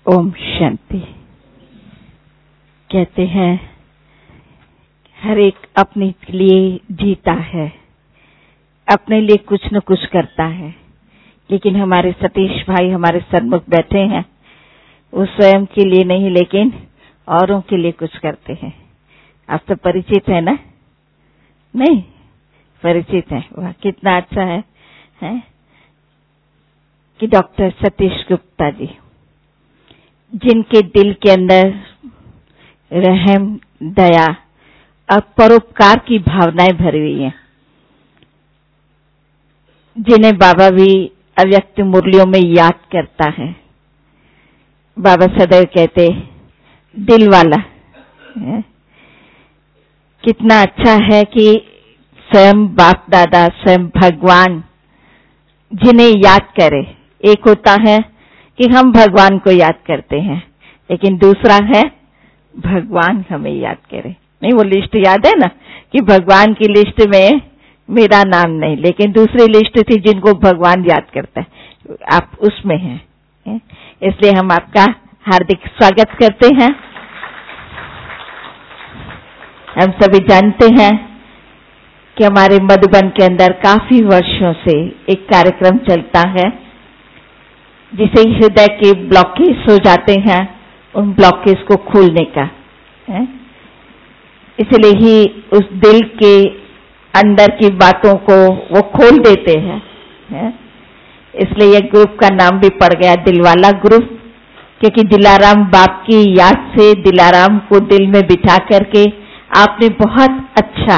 ओम शांति। कहते हैं हर एक अपने लिए जीता है, अपने लिए कुछ न कुछ करता है, लेकिन हमारे सतीश भाई हमारे सन्मुख बैठे हैं, वो स्वयं के लिए नहीं लेकिन औरों के लिए कुछ करते हैं। आप तो परिचित है ना? नहीं परिचित है? वाह कितना अच्छा है कि डॉक्टर सतीश गुप्ता जी, जिनके दिल के अंदर रहम, दया और परोपकार की भावनाएं भरी हुई हैं, जिन्हें बाबा भी अव्यक्त मुरलियों में याद करता है। बाबा सदैव कहते दिल वाला है। कितना अच्छा है कि स्वयं बाप दादा, स्वयं भगवान जिन्हें याद करे। एक होता है कि हम भगवान को याद करते हैं, लेकिन दूसरा है भगवान हमें याद करे। नहीं, वो लिस्ट याद है ना कि भगवान की लिस्ट में मेरा नाम नहीं, लेकिन दूसरी लिस्ट थी जिनको भगवान याद करता है, आप उसमें हैं। इसलिए हम आपका हार्दिक स्वागत करते हैं। हम सभी जानते हैं कि हमारे मधुबन के अंदर काफी वर्षों से एक कार्यक्रम चलता है जिसे हृदय के ब्लॉकेज हो जाते हैं, उन ब्लॉकेज को खोलने का है। इसलिए ही उस दिल के अंदर की बातों को वो खोल देते हैं है? इसलिए ये ग्रुप का नाम भी पड़ गया दिलवाला ग्रुप, क्योंकि दिलाराम बाप की याद से दिलाराम को दिल में बिठा करके आपने बहुत अच्छा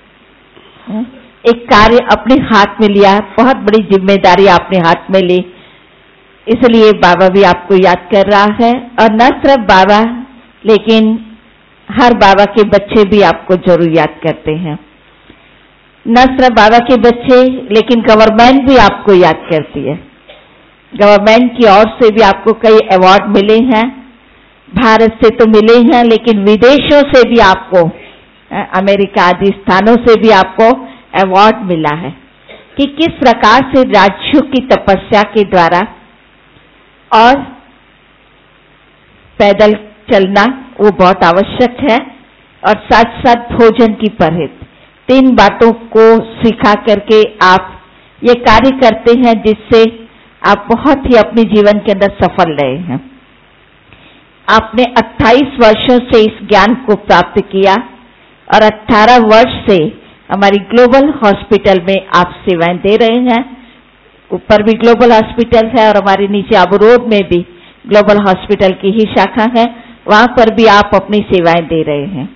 एक कार्य अपने हाथ में लिया, बहुत बड़ी जिम्मेदारी आपने हाथ में ली। इसलिए बाबा भी आपको याद कर रहा है, और न सिर्फ बाबा लेकिन हर बाबा के बच्चे भी आपको जरूर याद करते हैं। न सिर्फ बाबा के बच्चे लेकिन गवर्नमेंट भी आपको याद करती है। गवर्नमेंट की ओर से भी आपको कई अवार्ड मिले हैं, भारत से तो मिले हैं लेकिन विदेशों से भी आपको, अमेरिका आदि स्थानों से भी आपको अवार्ड मिला है कि किस प्रकार से राजयोग की तपस्या के द्वारा और पैदल चलना वो बहुत आवश्यक है, और साथ साथ भोजन की परहेज, 3 बातों को सिखा करके आप ये कार्य करते हैं जिससे आप बहुत ही अपने जीवन के अंदर सफल रहे हैं। आपने 28 वर्षों से इस ज्ञान को प्राप्त किया और 18 वर्ष से हमारी ग्लोबल हॉस्पिटल में आप सेवाएं दे रहे हैं। ऊपर भी ग्लोबल हॉस्पिटल है और हमारे नीचे आबू रोड में भी ग्लोबल हॉस्पिटल की ही शाखा है, वहां पर भी आप अपनी सेवाएं दे रहे हैं।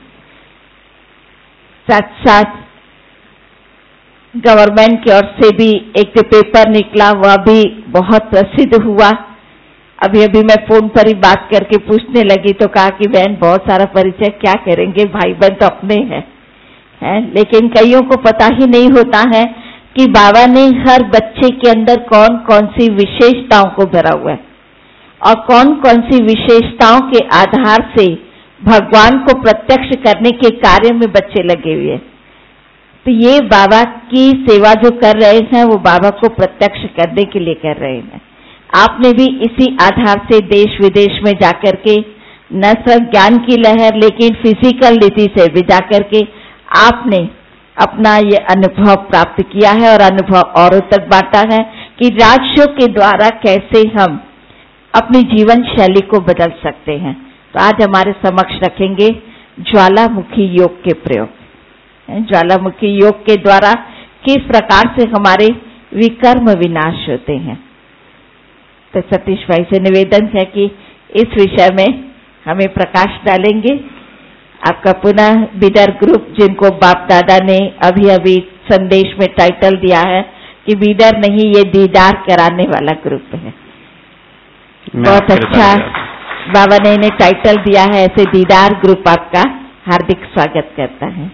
साथ साथ गवर्नमेंट की ओर से भी एक पेपर निकला, वह भी बहुत प्रसिद्ध हुआ। अभी मैं फोन पर ही बात करके पूछने लगी तो कहा कि बहन बहुत सारा परिचय क्या करेंगे, भाई बहन तो अपने हैं लेकिन कईयों को पता ही नहीं होता है कि बाबा ने हर बच्चे के अंदर कौन कौन सी विशेषताओं को भरा हुआ है और कौन कौन सी विशेषताओं के आधार से भगवान को प्रत्यक्ष करने के कार्य में बच्चे लगे हुए हैं। तो ये बाबा की सेवा जो कर रहे हैं वो बाबा को प्रत्यक्ष करने के लिए कर रहे हैं। आपने भी इसी आधार से देश विदेश में जाकर के न सिर्फ ज्ञान की लहर लेकिन फिजिकल रीति से भी जाकर के आपने अपना ये अनुभव प्राप्त किया है और अनुभव औरों तक बांटा है कि राजयोग के द्वारा कैसे हम अपनी जीवन शैली को बदल सकते हैं। तो आज हमारे समक्ष रखेंगे ज्वालामुखी योग के प्रयोग। ज्वालामुखी योग के द्वारा किस प्रकार से हमारे विकर्म विनाश होते हैं। तो सतीश भाई से निवेदन है कि इस विषय में हमें प्रकाश डालेंगे। आपका पुनः बीडर ग्रुप, जिनको बाप दादा ने अभी अभी संदेश में टाइटल दिया है कि बीडर नहीं ये दीदार कराने वाला ग्रुप है। बहुत अच्छा बाबा ने इन्हें टाइटल दिया है, ऐसे दीदार ग्रुप आपका हार्दिक स्वागत करता है।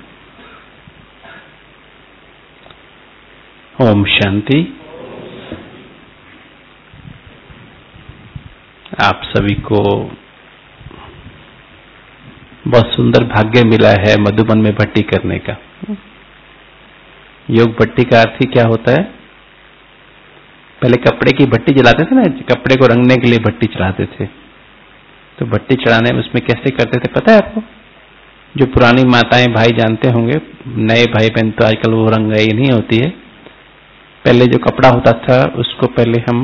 ओम शांति। आप सभी को बहुत सुंदर भाग्य मिला है मधुबन में भट्टी करने का। योग भट्टी का अर्थ ही क्या होता है? पहले कपड़े की भट्टी जलाते थे ना, कपड़े को रंगने के लिए भट्टी चलाते थे। तो भट्टी चढ़ाने में उसमें कैसे करते थे पता है आपको? जो पुरानी माताएं भाई जानते होंगे, नए भाई बहन तो आजकल वो रंगाई नहीं होती है। पहले जो कपड़ा होता था उसको पहले हम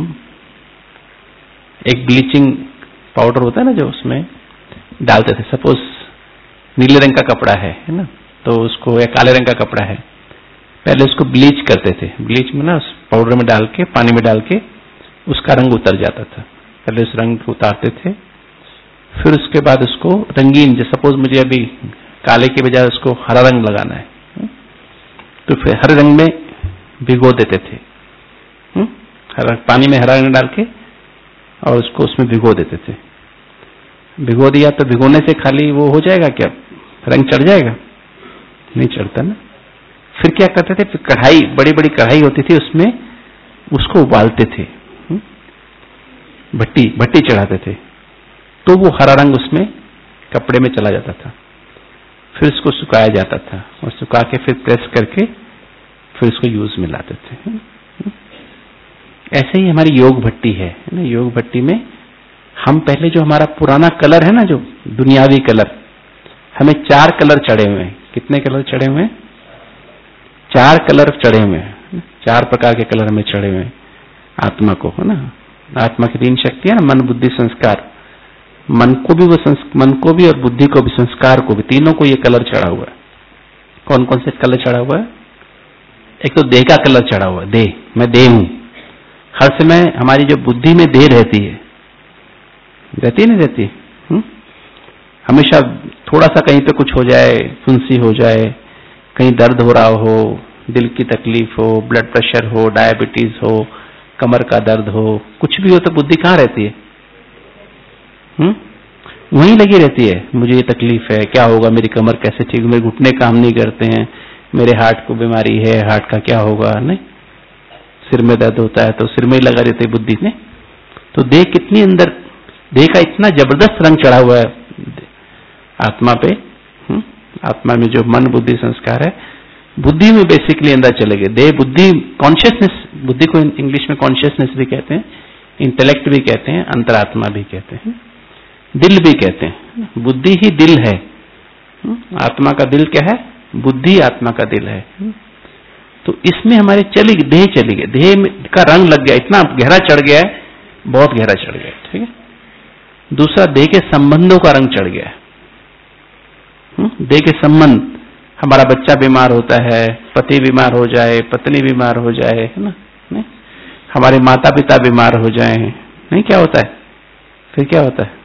एक ब्लीचिंग पाउडर होता है ना जो उसमें डालते थे। सपोज नीले रंग का कपड़ा है ना, तो उसको, या काले रंग का कपड़ा है, पहले उसको ब्लीच करते थे। ब्लीच में ना उस पाउडर में डाल के, पानी में डाल के उसका रंग उतर जाता था। पहले उस रंग को उतारते थे, फिर उसके बाद उसको रंगीन, जैसे सपोज मुझे अभी काले के बजाय उसको हरा रंग लगाना है, तो फिर हरे रंग में भिगो देते थे। हरा पानी में हरा रंग डाल के और उसको उसमें भिगो देते थे। भिगो दिया तो भिगोने से खाली वो हो जाएगा क्या, रंग चढ़ जाएगा? नहीं चढ़ता ना। फिर क्या करते थे, फिर कढ़ाई, बड़ी बड़ी कढ़ाई होती थी, उसमें उसको उबालते थे, भट्टी चढ़ाते थे, तो वो हरा रंग उसमें कपड़े में चला जाता था। फिर उसको सुखाया जाता था और सुखा के फिर प्रेस करके फिर उसको यूज में लाते थे। ऐसे ही हमारी योग भट्टी है ना। योग भट्टी में हम पहले जो हमारा पुराना कलर है ना, जो दुनियावी कलर, हमें 4 कलर चढ़े हुए हैं। कितने कलर चढ़े हुए हैं? 4 कलर चढ़े हुए हैं। 4 प्रकार के कलर हमें चढ़े हुए हैं आत्मा को, है ना। आत्मा की 3 शक्तियां ना, मन बुद्धि संस्कार। मन को भी और बुद्धि को भी, संस्कार को भी, तीनों को ये कलर चढ़ा हुआ है। कौन कौन से कलर चढ़ा हुआ है? एक तो देह का कलर चढ़ा हुआ है। देह, मैं देह हूं। हर समय हमारी जो बुद्धि में देह रहती है, नहीं रहती? हमेशा थोड़ा सा कहीं पे कुछ हो जाए, फुंसी हो जाए, कहीं दर्द हो रहा हो, दिल की तकलीफ हो, ब्लड प्रेशर हो, डायबिटीज हो, कमर का दर्द हो, कुछ भी हो, तो बुद्धि कहाँ रहती है? वहीं लगी रहती है। मुझे ये तकलीफ है, क्या होगा, मेरी कमर कैसे ठीक, मेरे घुटने काम नहीं करते हैं, मेरे हार्ट को बीमारी है, हार्ट का क्या होगा, नहीं, सिर में दर्द होता है तो सिर में ही लगा रहती है बुद्धि ने। तो देह कितनी अंदर, देह का इतना जबरदस्त रंग चढ़ा हुआ है आत्मा पे। आत्मा में जो मन बुद्धि संस्कार है, बुद्धि में बेसिकली अंदर चले गए। देह, बुद्धि, कॉन्शियसनेस, बुद्धि को इंग्लिश में कॉन्शियसनेस भी कहते हैं, इंटेलेक्ट भी कहते हैं, अंतरात्मा भी कहते हैं, दिल भी कहते हैं। बुद्धि ही दिल है। आत्मा का दिल क्या है? बुद्धि आत्मा का दिल है। तो इसमें हमारे देह चली गई, देह का रंग लग गया, इतना गहरा चढ़ गया है, बहुत गहरा चढ़ गया, ठीक है। दूसरा, देह के संबंधों का रंग चढ़ गया है। देह के संबंध, हमारा बच्चा बीमार होता है, पति बीमार हो जाए, पत्नी बीमार हो जाए, है ना, नहीं? हमारे माता पिता बीमार हो जाए, नहीं, क्या होता है? फिर क्या होता है?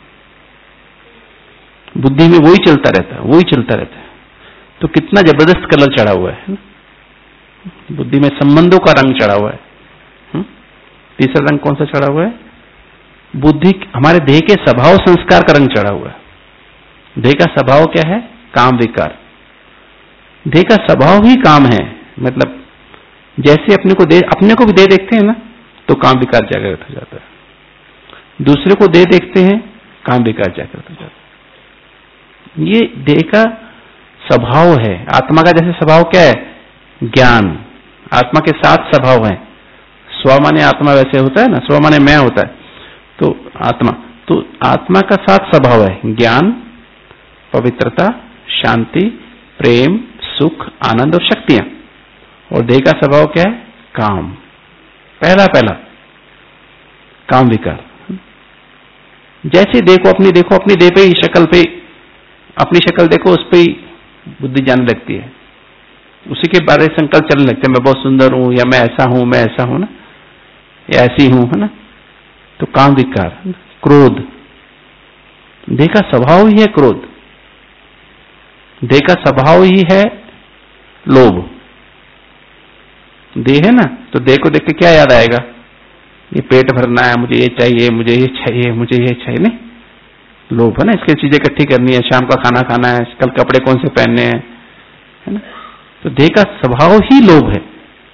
बुद्धि में वही चलता रहता है, वही चलता रहता है। तो कितना जबरदस्त कलर चढ़ा हुआ है। बुद्धि में संबंधों का रंग चढ़ा हुआ है। तीसरा रंग कौन सा चढ़ा हुआ है? बुद्धि, हमारे देह के स्वभाव संस्कार का रंग चढ़ा हुआ है। देह का स्वभाव क्या है? काम विकार। देह का स्वभाव ही काम है। मतलब जैसे अपने को भी देह देखते हैं ना, तो काम विकार जागृत हो जाता है। दूसरे को देह देखते हैं, काम विकार जागृत हो जाता है। ये देह का स्वभाव है। आत्मा का जैसे स्वभाव क्या है? ज्ञान। आत्मा के 7 स्वभाव है। स्व माने आत्मा वैसे होता है ना, स्व माने मैं होता है, तो आत्मा का 7 स्वभाव है: ज्ञान, पवित्रता, शांति, प्रेम, सुख, आनंद और शक्तियां। और देह का स्वभाव क्या है? काम। पहला काम विकार। जैसे देखो अपनी देह पे ही, शक्ल पे, अपनी शक्ल देखो, उस पे ही बुद्धि जाने लगती है, उसी के बारे में संकल्प चलने लगते हैं, मैं बहुत सुंदर हूं, या मैं ऐसा हूं ना, या ऐसी हूं, है ना। तो काम विकार। क्रोध, देह का स्वभाव ही है क्रोध। देह का स्वभाव ही है लोभ। देह है ना, तो देह को देख के क्या याद आएगा? ये पेट भरना है, मुझे ये चाहिए, मुझे ये चाहिए, मुझे ये चाहिए, नहीं, लोभ है ना। इसके चीजें इकट्ठी करनी है, शाम का खाना खाना है, कल कपड़े कौन से पहनने हैं, है ना। तो देह का स्वभाव ही लोभ है,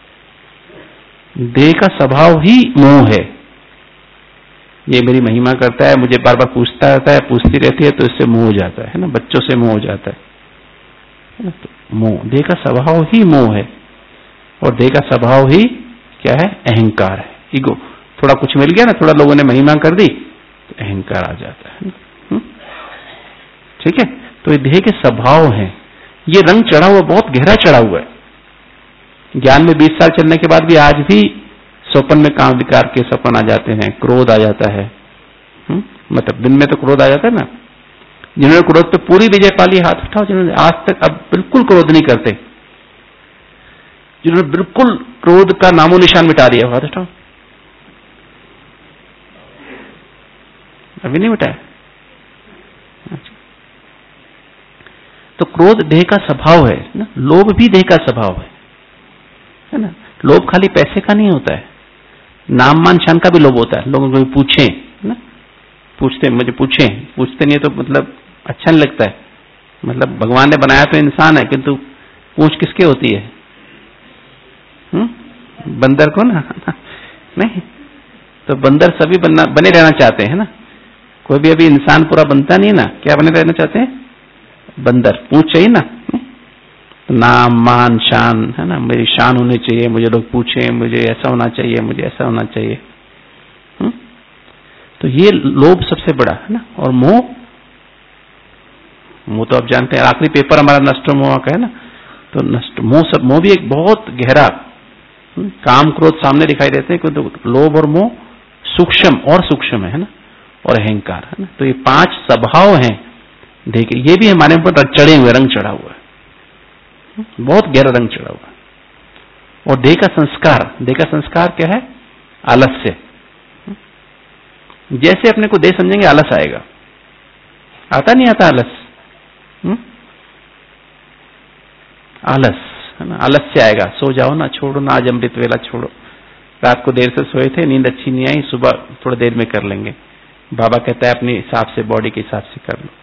देह का स्वभाव ही मोह है। ये मेरी महिमा करता है, मुझे बार बार पूछता रहता है, पूछती रहती है, तो इससे मोह हो जाता है ना, बच्चों से मोह हो जाता है ना। तो मोह, देह का स्वभाव ही मोह है। और देह का स्वभाव ही क्या है? अहंकार है, ईगो। थोड़ा कुछ मिल गया ना, थोड़ा लोगों ने महिमा कर दी, तो अहंकार आ जाता है। ठीक है। तो ये देह के स्वभाव हैं, ये रंग चढ़ा हुआ, बहुत गहरा चढ़ा हुआ है। ज्ञान में 20 साल चलने के बाद भी आज भी स्वप्न में काम विकार के सपन आ जाते हैं, क्रोध आ जाता है। मतलब दिन में तो क्रोध आ जाता है ना। जिन्होंने क्रोध पे पूरी विजय पा ली हाथ उठाओ, जिन्होंने आज तक अब बिल्कुल क्रोध नहीं करते, जिन्होंने बिल्कुल क्रोध का नामो निशान मिटा दिया, हाथ उठाओ। अभी नहीं मिटाया। तो क्रोध देह का स्वभाव है ना, लोभ भी देह का स्वभाव है ना। लोभ खाली पैसे का नहीं होता है, नाम मान शान का भी लोभ होता है। लोगों को पूछे ना, पूछते मुझे पूछते नहीं है तो मतलब अच्छा नहीं लगता है। मतलब भगवान ने बनाया तो इंसान है, किंतु पूछ किसके होती है? बंदर को ना नहीं, तो बंदर सभी बने रहना चाहते हैं ना। कोई भी अभी इंसान पूरा बनता नहीं ना, क्या बने रहना चाहते हैं? बंदर। पूछ चाहिए ना, नाम मान शान है ना, मेरी शान होनी चाहिए, मुझे लोग पूछें, मुझे ऐसा होना चाहिए, मुझे ऐसा होना चाहिए। तो ये लोभ सबसे बड़ा है ना। और मोह तो आप जानते हैं, आखिरी पेपर हमारा नष्ट मोह का है ना। तो नष्ट मोह भी एक बहुत गहरा, काम क्रोध सामने दिखाई देते हैं, तो लोभ और मोह सूक्ष्म और सूक्ष्म है ना, और अहंकार है ना। तो ये 5 स्वभाव हैं देखिए, ये भी हमारे ऊपर चढ़े हुए, रंग चढ़ा हुआ है, बहुत गहरा रंग चढ़ा हुआ है। और देह का संस्कार क्या है? आलस्य। जैसे अपने को देह समझेंगे आलस आएगा। आता नहीं आता आलस? आलस है ना, आलस्य आएगा। सो जाओ ना, छोड़ो ना, आज अमृत वेला छोड़ो, रात को देर से सोए थे, नींद अच्छी नहीं आई, सुबह थोड़ी देर में कर लेंगे। बाबा कहता है अपने हिसाब से, बॉडी के हिसाब से कर लो।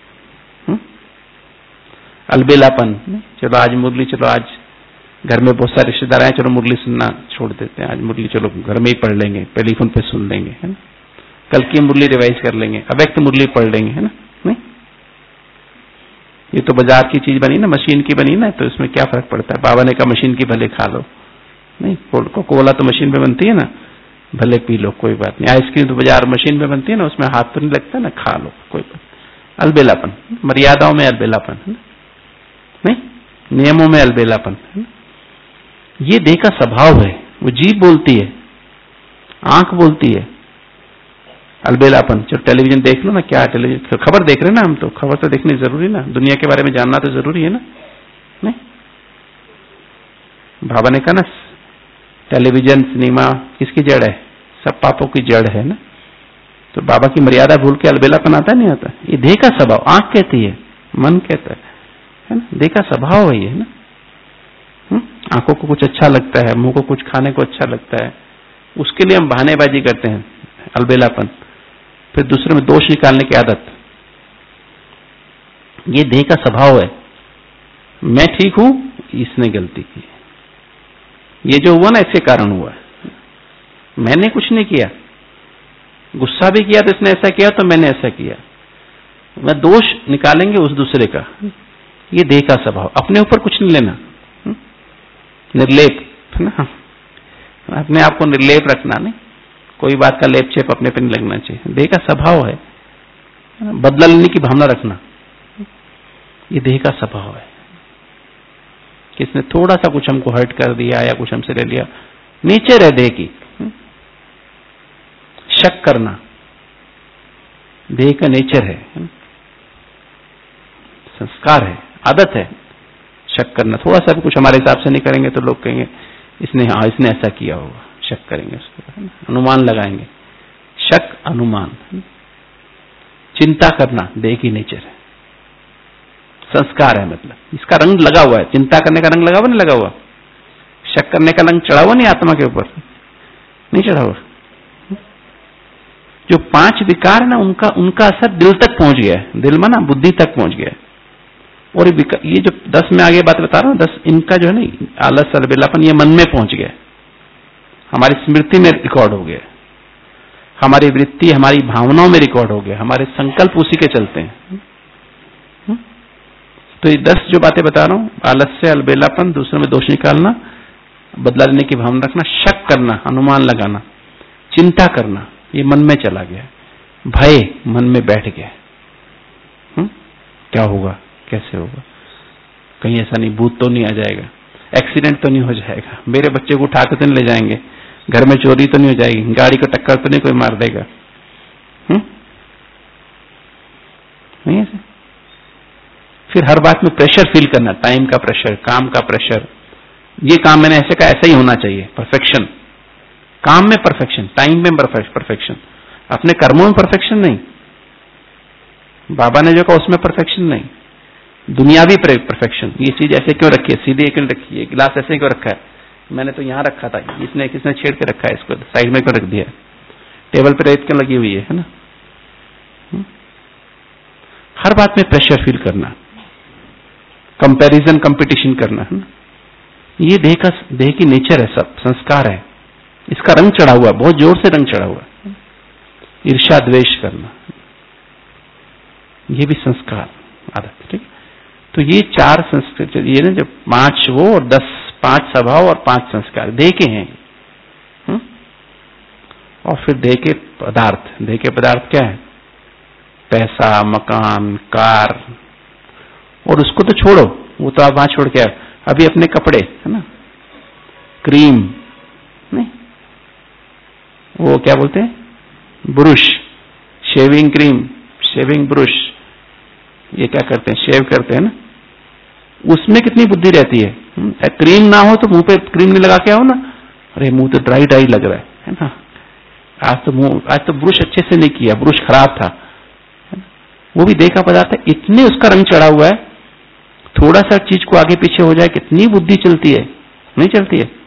अलबेलापन, चलो आज मुरली, चलो आज घर में बहुत सारे रिश्तेदार आए, चलो मुरली सुनना छोड़ देते हैं, आज मुरली चलो घर में ही पढ़ लेंगे, टेलीफोन पे सुन लेंगे, है ना। कल की मुरली रिवाइज कर लेंगे, अव्यक्त मुरली पढ़ लेंगे, है ना। नहीं, ये तो बाजार की चीज बनी ना, मशीन की बनी ना, तो इसमें क्या फर्क पड़ता है? बाबा ने कहा मशीन की भले खा लो, नहीं, कोला तो मशीन पे बनती है ना, भले पी लो, कोई बात नहीं। आइसक्रीम तो बाजार मशीन पे बनती है ना, उसमें हाथ तो नहीं लगता ना, खा लो, कोई बात। अलबेलापन, मर्यादाओं में अलबेलापन है ना, नहीं, नियमों में अलबेलापन है ना। ये देह का स्वभाव है। वो जीभ बोलती है, आंख बोलती है, अलबेलापन। चलो टेलीविजन देख लो ना, क्या टेलीविजन खबर देख रहे हैं ना, हम तो खबर तो देखनी जरूरी ना, दुनिया के बारे में जानना तो जरूरी है ना। नहीं, बाबा ने कहा ना, टेलीविजन सिनेमा किसकी जड़ है? सब पापों की जड़ है ना। तो बाबा की मर्यादा भूल के अलबेलापन आता नहीं आता? ये देह का स्वभाव, आंख कहती है, मन कहता है ना, देह का स्वभाव है ये ना। आंखों को कुछ अच्छा लगता है, मुंह को कुछ खाने को अच्छा लगता है, उसके लिए हम बहानेबाजी करते हैं, अलबेलापन। फिर दूसरे में दोष निकालने की आदत, ये देह का स्वभाव है। मैं ठीक हूं, इसने गलती की, ये जो हुआ ना इसके कारण हुआ, मैंने कुछ नहीं किया। गुस्सा भी किया तो इसने ऐसा किया, तो मैंने ऐसा किया। मैं दोष निकालेंगे उस दूसरे का, ये देह का स्वभाव। अपने ऊपर कुछ नहीं लेना, निर्लेप है ना, अपने आप को निर्लेप रखना, नहीं, कोई बात का लेप छेप अपने पे नहीं लगना चाहिए। देह का स्वभाव है, बदला लेने की भावना रखना, ये देह का स्वभाव है। किसने थोड़ा सा कुछ हमको हर्ट कर दिया या कुछ हमसे ले लिया, नीचे रह देह की। शक करना देह का नेचर है, संस्कार है, आदत है शक करना। थोड़ा सा भी कुछ हमारे हिसाब से नहीं करेंगे तो लोग कहेंगे इसने ऐसा किया होगा, शक करेंगे उसको, अनुमान लगाएंगे। शक, अनुमान, चिंता करना देह की नेचर है, संस्कार है। मतलब इसका रंग लगा हुआ है, चिंता करने का रंग लगा हुआ नहीं लगा हुआ, शक करने का रंग चढ़ा हुआ नहीं आत्मा के ऊपर, नहीं चढ़ा हुआ। जो 5 विकार है ना, उनका असर दिल तक पहुंच गया है, दिल में ना बुद्धि तक पहुंच गया है। और ये जो 10 में आगे बात बता रहा हूं, 10 इनका जो है ना, आलस, अलबेलापन, ये मन में पहुंच गया, हमारी स्मृति में रिकॉर्ड हो गया, हमारी वृत्ति, हमारी भावनाओं में रिकॉर्ड हो गया, हमारे संकल्प उसी के चलते हैं। तो ये 10 जो बातें बता रहा हूं, आलस्य, अलबेलापन, दूसरे में दोष निकालना, बदला लेने की भावना रखना, शक करना, अनुमान लगाना, चिंता करना, ये मन में चला गया, भय मन में बैठ गया, क्या होगा, कैसे होगा, कहीं ऐसा नहीं भूत तो नहीं आ जाएगा, एक्सीडेंट तो नहीं हो जाएगा, मेरे बच्चे को उठा के तो नहीं ले जाएंगे, घर में चोरी तो नहीं हो जाएगी, गाड़ी को टक्कर तो नहीं कोई मार देगा, नहीं ऐसे। फिर हर बात में प्रेशर फील करना, टाइम का प्रेशर, काम का प्रेशर, ये काम मैंने ऐसे कहा, ऐसा ही होना चाहिए, परफेक्शन, काम में परफेक्शन, टाइम में परफेक्शन, अपने कर्मों में परफेक्शन नहीं, बाबा ने जो कहा उसमें परफेक्शन नहीं, दुनियावी परफेक्शन, ये चीज ऐसे क्यों रखी है, सीधे क्यों रखी है, गिलास ऐसे क्यों रखा है, मैंने तो यहां रखा था, इसने किसने छेड़ के रखा है, इसको साइड में क्यों रख दिया, टेबल पर रेत क्यों लगी हुई है ना। हर बात में प्रेशर फील करना, कंपैरिजन, कंपटीशन करना, है ना, ये देह की नेचर है, सब संस्कार है, इसका रंग चढ़ा हुआ, बहुत जोर से रंग चढ़ा हुआ, ईर्ष्या द्वेष करना, ये भी संस्कार आदत, ठीक। तो ये 4 संस्कार, ये ना, जब 5 वो और 5 स्वभाव और 5 संस्कार देह के हैं। और फिर देह के पदार्थ क्या है, पैसा, मकान, कार, और उसको तो छोड़ो, वो तो आप वहां छोड़ के आए, अभी अपने कपड़े, है ना, क्रीम, नहीं, वो क्या बोलते हैं, brush, shaving cream, shaving brush, ये क्या करते हैं, शेव करते हैं ना, उसमें कितनी बुद्धि रहती है। क्रीम ना हो तो मुंह पे क्रीम नहीं लगा के आओ ना, अरे मुंह तो ड्राई लग रहा है ना, आज तो ब्रुश अच्छे से नहीं किया, ब्रुश खराब था, वो भी देखा पदार्थ है, इतने उसका रंग चढ़ा हुआ है, थोड़ा सा चीज को आगे पीछे हो जाए कितनी बुद्धि चलती है, नहीं चलती है।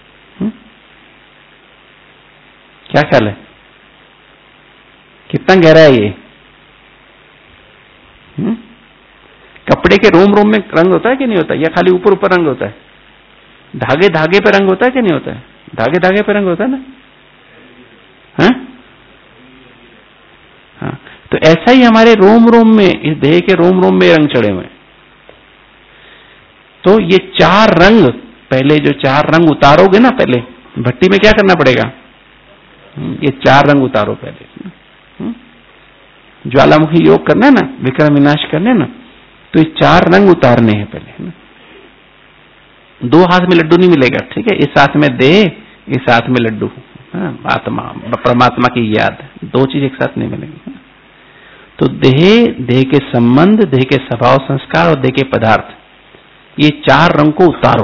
क्या ख्याल है, कितना गहरा है ये। कपड़े के रोम रोम में रंग होता है कि नहीं होता, या खाली ऊपर ऊपर रंग होता है, धागे धागे पे रंग होता है कि नहीं होता है, धागे धागे पे रंग होता है ना, हाँ, तो ऐसा ही हमारे रोम रोम में, इस देह के रोम रोम में रंग चढ़े हुए हैं। तो ये 4 रंग, पहले जो 4 रंग उतारोगे ना, पहले भट्टी में क्या करना पड़ेगा, ये 4 रंग उतारो पहले, ज्वालामुखी योग करना है ना, विक्रम विनाश करने ना, तो ये 4 रंग उतारने हैं पहले ना। 2 हाथ में लड्डू नहीं मिलेगा, ठीक है, इस हाथ में देह, इस हाथ में लड्डू, आत्मा, परमात्मा की याद, 2 चीज एक साथ नहीं मिलेंगी। तो देह के संबंध, देह के स्वभाव संस्कार और देह के पदार्थ, ये 4 रंग को उतारो।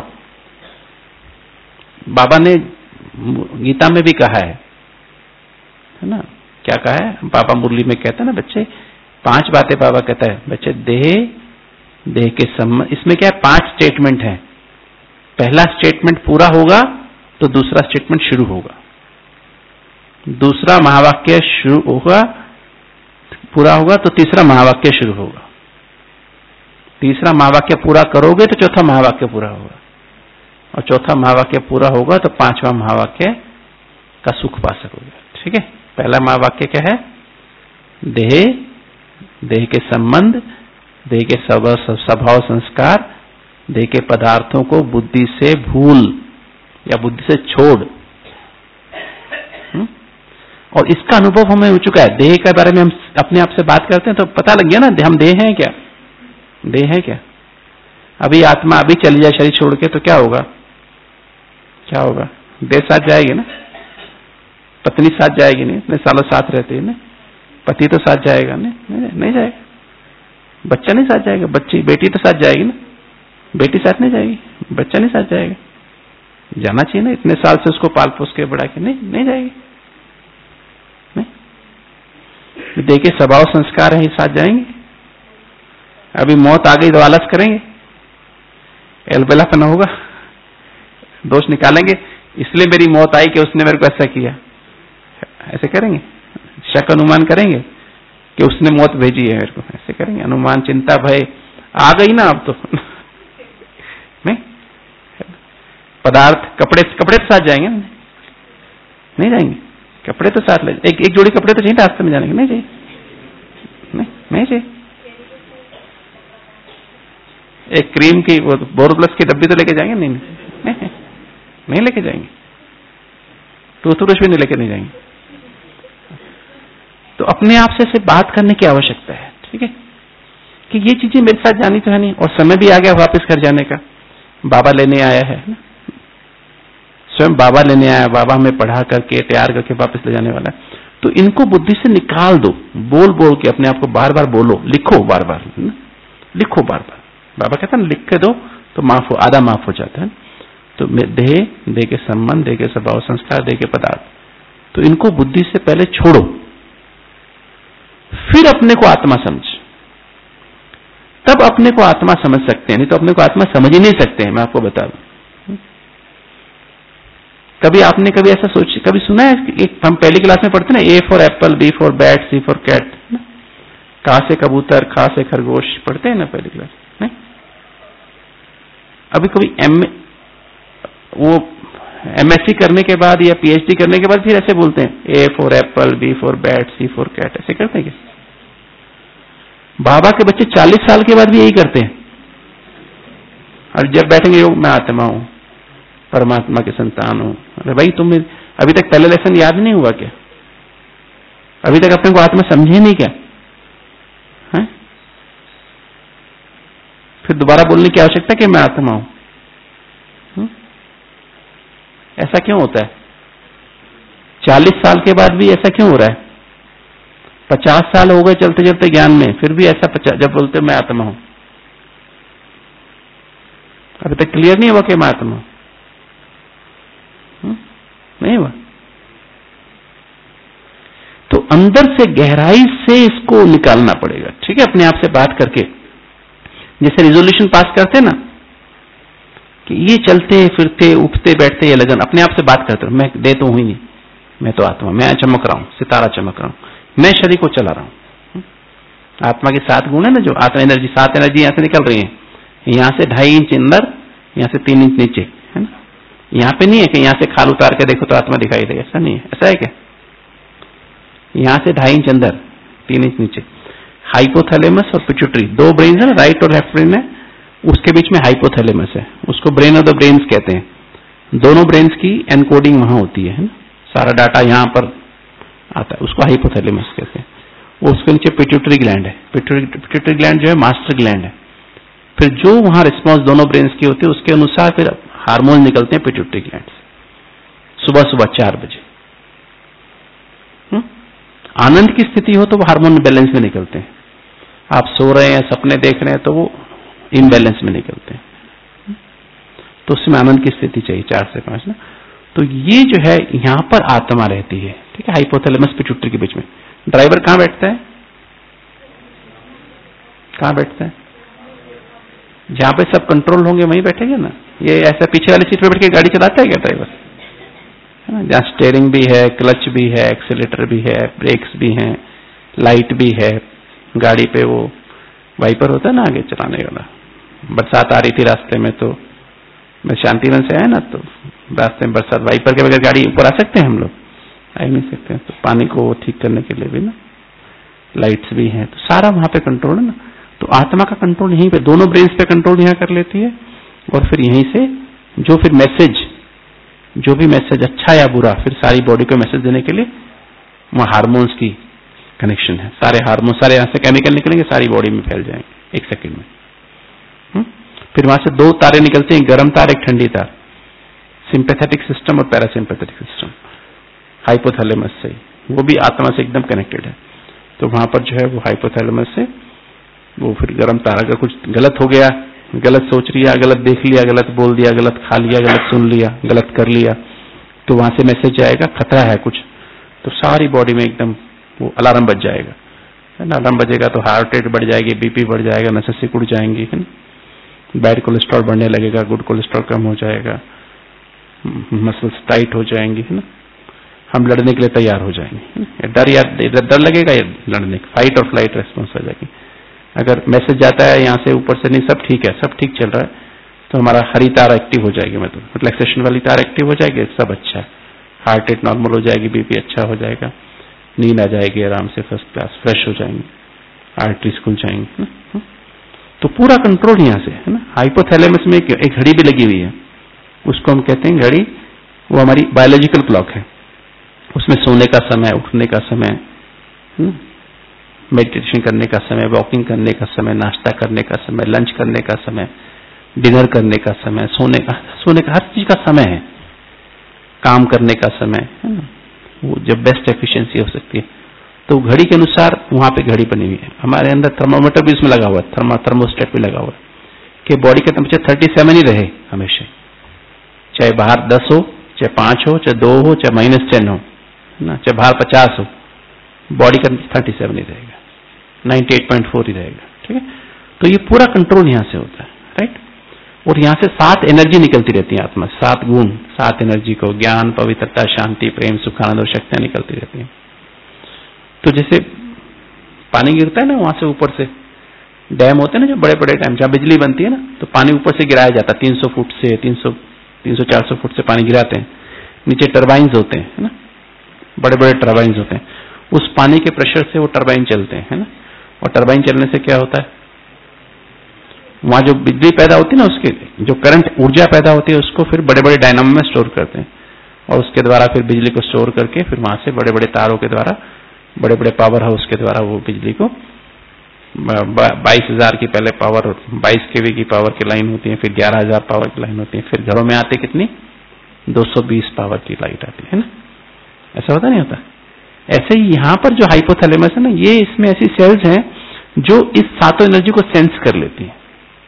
बाबा ने गीता में भी कहा है ना, क्या कहा है, बाबा मुरली में कहता है ना, बच्चे 5 बातें बाबा कहता है, बच्चे देह के संबंध, इसमें क्या है, 5 स्टेटमेंट है। पहला स्टेटमेंट पूरा होगा तो दूसरा स्टेटमेंट शुरू होगा, दूसरा महावाक्य शुरू होगा, पूरा होगा तो तीसरा महावाक्य शुरू होगा, तीसरा महावाक्य पूरा करोगे तो चौथा महावाक्य पूरा होगा, और चौथा महावाक्य पूरा होगा तो 5वां महावाक्य का सुख पा सकोगे, ठीक है। पहला महावाक्य क्या है, देह के संबंध, देह के स्वभाव संस्कार, देह के पदार्थों को बुद्धि से भूल या बुद्धि से छोड़। और इसका अनुभव हमें हो चुका है, देह के बारे में हम अपने आप से बात करते हैं तो पता लग गया ना, हम देह हैं क्या, देह है क्या। अभी आत्मा अभी चली जाए शरीर छोड़ के तो क्या होगा, क्या होगा, देह साथ जाएगी ना, पत्नी साथ जाएगी नहीं, इतने सालों साथ रहते हैं ना, पति तो साथ जाएगा नहीं जाएगा, बच्चा नहीं साथ जाएगा, बेटी तो साथ जाएगी ना, बेटी साथ नहीं जाएगी, बच्चा नहीं साथ जाएगा, जाना चाहिए ना, इतने साल से उसको पाल पोस के बढ़ा के, नहीं जाएगी, नहीं। देह के स्वभाव संस्कार है, साथ जाएंगे। अभी मौत आ गई तो आलस करेंगे, एलबेलापन होगा, दोष निकालेंगे, इसलिए मेरी मौत आई कि उसने मेरे को ऐसा किया, ऐसे करेंगे, शक अनुमान करेंगे कि उसने मौत भेजी है मेरे को, ऐसे करेंगे, अनुमान चिंता भय आ गई ना अब तो नहीं। पदार्थ, कपड़े तो साथ जाएंगे ना, नहीं जाएंगे, कपड़े तो साथ ले, एक जोड़ी कपड़े तो चाहिए रास्ते में जाने के, नहीं चाहिए, नहीं चाहिए। एक क्रीम की वो बोरोप्लस की डब्बी तो लेके जाएंगे, नहीं लेके जाएंगे, टूथब्रश भी नहीं जाएंगे। तो अपने आप से बात करने की आवश्यकता है, ठीक है, कि ये चीजें मेरे साथ जानी तो है नहीं, और समय भी आ गया वापस घर जाने का, बाबा लेने आया है, स्वयं बाबा लेने आया, बाबा हमें पढ़ा करके तैयार करके वापस ले जाने वाला है। तो इनको बुद्धि से निकाल दो, बोल बोल के अपने आप को बार बार बोलो, लिखो बार बार, लिखो बार बार। बाबा कहता है ना, लिख के दो तो माफ हो, आधा माफ हो जाता है। तो देह के संबंध, देह के स्वभाव संस्कार, देह के पदार्थ, तो इनको बुद्धि से पहले छोड़ो, फिर अपने को आत्मा समझ, तब अपने को आत्मा समझ सकते हैं, नहीं तो अपने को आत्मा समझ ही नहीं सकते हैं। मैं आपको बता दूं, कभी आपने कभी ऐसा कभी सुना है? एक हम पहली क्लास में पढ़ते ना, A for apple, B for bat, C for cat, का से कबूतर, खा से खरगोश, पढ़ते हैं ना पहली क्लास में। अभी कभी एमएससी करने के बाद या पीएचडी करने के बाद फिर ऐसे बोलते हैं, A for apple, B for bat, C for cat, ऐसे करते हैं क्या? बाबा के बच्चे 40 साल के बाद भी यही करते हैं, और जब बैठेंगे योग, मैं आत्मा हूं, परमात्मा के संतान हूं। अरे भाई, तुम्हें अभी तक पहले लेसन याद नहीं हुआ क्या? अभी तक अपने को आत्मा समझे नहीं क्या? है? फिर दोबारा बोलने की आवश्यकता कि मैं आत्मा हूं? ऐसा क्यों होता है? 40 साल के बाद भी ऐसा क्यों हो रहा है? 50 साल हो गए चलते चलते ज्ञान में, फिर भी ऐसा जब बोलते मैं आत्मा हूं, अभी तक क्लियर नहीं हुआ कि मैं आत्मा हूं? नहीं हुआ। तो अंदर से गहराई से इसको निकालना पड़ेगा, ठीक है? अपने आप से बात करके, जैसे रिजोल्यूशन पास करते ना कि ये चलते फिरते उठते बैठते ये लगन, अपने आप से बात करते, मैं दे तो हूं ही नहीं, मैं तो आत्मा, मैं चमक रहा हूं, सितारा चमक रहा हूं, मैं शरीर को चला रहा हूं। आत्मा के 7 गुण है ना, जो आत्मा एनर्जी, 7 एनर्जी यहां से निकल रही है, यहां से 2.5 इंच अंदर, यहां से 3 इंच नीचे, है ना? यहां पे नहीं है कि यहां से खाल उतार के देखो तो आत्मा दिखाई दे, ऐसा नहीं है। ऐसा है क्या? यहां से 2.5 इंच अंदर, 3 इंच नीचे, हाइपोथैलेमस और पिट्यूटरी, 2 ब्रेन है ना, राइट और लेफ्ट ब्रेन है, उसके बीच में हाइपोथैलेमस है, उसको ब्रेन ऑफ द ब्रेन्स कहते हैं। दोनों ब्रेन्स की एनकोडिंग वहां होती है, सारा डाटा यहां पर आता है, उसको हाइपोथैलेमस कहते हैं। उसके नीचे पिट्यूटरी ग्लैंड है, पिट्यूटरी ग्लैंड जो है मास्टर ग्लैंड है। फिर जो वहां रिस्पॉन्स दोनों ब्रेन्स की होती है, उसके अनुसार फिर हार्मोन निकलते हैं पिट्यूटरी ग्लैंड से, सुबह सुबह 4 बजे। आनंद की स्थिति हो तो वो हार्मोन बैलेंस में निकलते हैं, आप सो रहे हैं, सपने देख रहे हैं, तो वो इम्बैलेंस में निकलते हैं। तो उसमें आनंद की स्थिति चाहिए 4 से 5 ना। तो ये जो है यहां पर आत्मा रहती है, ठीक है, हाइपोथैलेमस पिट्यूटरी के बीच में। ड्राइवर कहां बैठता है? कहां बैठता है? जहां पे सब कंट्रोल होंगे वहीं बैठेगा ना। ये ऐसा पीछे वाली सीट पे बैठ के गाड़ी चलाता है क्या ड्राइवर? है ना, जहां स्टीयरिंग भी है, क्लच भी है, एक्सीलेटर भी है, ब्रेक्स भी हैं, लाइट भी है, गाड़ी पे वो वाइपर होता है ना आगे चलाने वाला। बरसात आ रही थी रास्ते में, तो मैं शांतिवन से आया ना, तो रास्ते में बरसात, वाइपर के बगैर गाड़ी ऊपर आ सकते हैं हम लोग? आ ही नहीं सकते। तो पानी को ठीक करने के लिए भी ना लाइट्स भी हैं, तो सारा वहां पे कंट्रोल है ना। तो आत्मा का कंट्रोल यहीं पे, दोनों ब्रेन्स पे कंट्रोल यहां कर लेती है, और फिर यहीं से जो फिर मैसेज, जो भी मैसेज अच्छा या बुरा, फिर सारी बॉडी को मैसेज देने के लिए वहां हार्मोन्स की कनेक्शन है। सारे हार्मोन, सारे यहां से केमिकल निकलेंगे, सारी बॉडी में फैल जाएंगे 1 सेकंड में। फिर वहां से 2 तारे निकलते हैं, गर्म तार, एक ठंडी तार, सिंपैथेटिक सिस्टम और पैरासिम्पैथेटिक सिस्टम, हाइपोथैलेमस से, वो भी आत्मा से एकदम कनेक्टेड है। तो वहां पर जो है वो हाइपोथैलेमस से वो फिर गर्म तार, अगर कुछ गलत हो गया, गलत सोच लिया, गलत देख लिया, गलत बोल दिया, गलत खा लिया, गलत सुन लिया, गलत कर लिया, तो वहां से मैसेज जाएगा खतरा है कुछ, तो सारी बॉडी में एकदम वो अलार्म बज जाएगा, है ना। अलार्म बजेगा तो हार्ट रेट बढ़ जाएगी, बीपी बढ़ जाएगा, नसें सिकुड़ जाएंगी, है ना, बैड कोलेस्ट्रॉल बढ़ने लगेगा, गुड कोलेस्ट्रॉल कम हो जाएगा, मसल्स टाइट हो जाएंगी, है ना, हम लड़ने के लिए तैयार हो जाएंगे। डर लगेगा या लड़ने, फाइट और फ्लाइट रेस्पॉन्स हो जाएगी। अगर मैसेज जाता है यहाँ से ऊपर से, नहीं सब ठीक है, सब ठीक चल रहा है, तो हमारा हरी तार एक्टिव हो जाएगी, मतलब रिलैक्सेशन वाली तार एक्टिव हो जाएगी, सब अच्छा है, हार्ट रेट नॉर्मल हो जाएगी, बीपी अच्छा हो जाएगा, नींद आ जाएगी आराम से, फर्स्ट क्लास, फ्रेश हो जाएंगे, आर्टरीज खुल जाएंगी। तो पूरा कंट्रोल यहाँ से है ना। हाइपोथैलेमस में एक घड़ी भी लगी हुई है, उसको हम कहते हैं घड़ी, वो हमारी बायोलॉजिकल क्लॉक है, उसमें सोने का समय, उठने का समय, मेडिटेशन करने का समय, वॉकिंग करने का समय, नाश्ता करने का समय, लंच करने का समय, डिनर करने का समय, सोने का हर चीज का समय है, काम करने का समय है ना, वो जब बेस्ट एफिशिएंसी हो सकती है। तो घड़ी के अनुसार वहां पे घड़ी बनी हुई है। हमारे अंदर थर्मोमीटर भी इसमें लगा हुआ है, थर्मोस्टेट भी लगा हुआ है कि बॉडी का टेम्परेचर 37 ही रहे हमेशा, चाहे बाहर 10 हो, चाहे 5 हो, चाहे 2 हो, चाहे -10 हो ना, चाहे बाहर 50 हो, बॉडी का 37 ही रहेगा, 98.4 ही रहेगा। ठीक है, तो ये पूरा कंट्रोल यहां से होता है, राइट। और यहां से 7 एनर्जी निकलती रहती है आत्मा, 7 गुण, 7 एनर्जी को, ज्ञान, पवित्रता, शांति, प्रेम, सुख, आनंद और शक्तियां निकलती रहती हैं। तो जैसे पानी गिरता है ना वहां से ऊपर से, डैम होते हैं ना जो बड़े बड़े डैम जहां बिजली बनती है ना, तो पानी ऊपर से गिराया जाता है, 300 फुट से 300-400 फुट से पानी गिराते हैं, नीचे टरबाइन्स होते हैं, है ना, बड़े बड़े टरबाइन्स होते हैं, उस पानी के प्रेशर से वो टरबाइन चलते हैं, है ना। और टरबाइन चलने से क्या होता है, वहां जो बिजली पैदा होती है ना, उसके जो करंट ऊर्जा पैदा होती है उसको फिर बड़े बड़े डायनामो में स्टोर करते हैं, और उसके द्वारा फिर बिजली को स्टोर करके फिर वहां से बड़े बड़े तारों के द्वारा, बड़े बड़े पावर हाउस के द्वारा वो बिजली को 22,000 की पहले पावर, 22 kV की पावर की लाइन होती है, फिर 11,000 पावर की लाइन होती है, फिर घरों में आते कितनी 220 पावर की लाइट आती है ना। ऐसा होता नहीं होता। ऐसे ही यहाँ पर जो हाइपोथैलेमस है ना, ये इसमें ऐसी सेल्स हैं जो इस 7 एनर्जी को सेंस कर लेती हैं,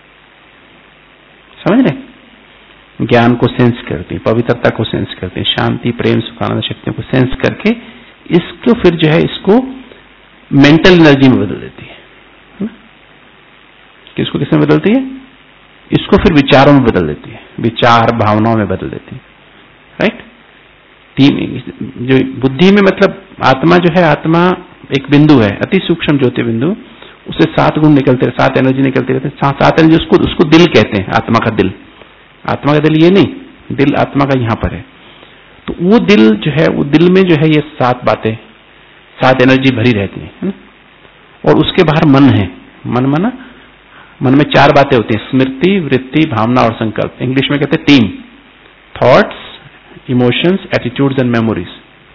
समझ रहे, ज्ञान को सेंस करती है, पवित्रता को सेंस करती है, शांति, प्रेम, सुख, आनंद, शक्तियों को सेंस करके इसको फिर जो है इसको मेंटल एनर्जी में बदल देती है ना? किसको किसमें बदलती है? इसको फिर विचारों में बदल देती है, विचार भावनाओं में बदल देती है, राइट। जो बुद्धि में मतलब आत्मा जो है, आत्मा एक बिंदु है, अति सूक्ष्म ज्योति बिंदु, उसे 7 गुण निकलते रहे, 7 एनर्जी निकलती रहती है, 7 एनर्जी, उसको दिल कहते हैं, आत्मा का दिल। आत्मा का दिल ये नहीं, दिल आत्मा का यहां पर है। तो वो दिल जो है, वो दिल में जो है ये 7 बातें, 7 एनर्जी भरी रहती है ना। और उसके बाहर मन है, मन में 4 बातें होती हैं, स्मृति, वृत्ति, भावना और संकल्प। इंग्लिश में कहते हैं team, thoughts, emotions, attitudes and memories.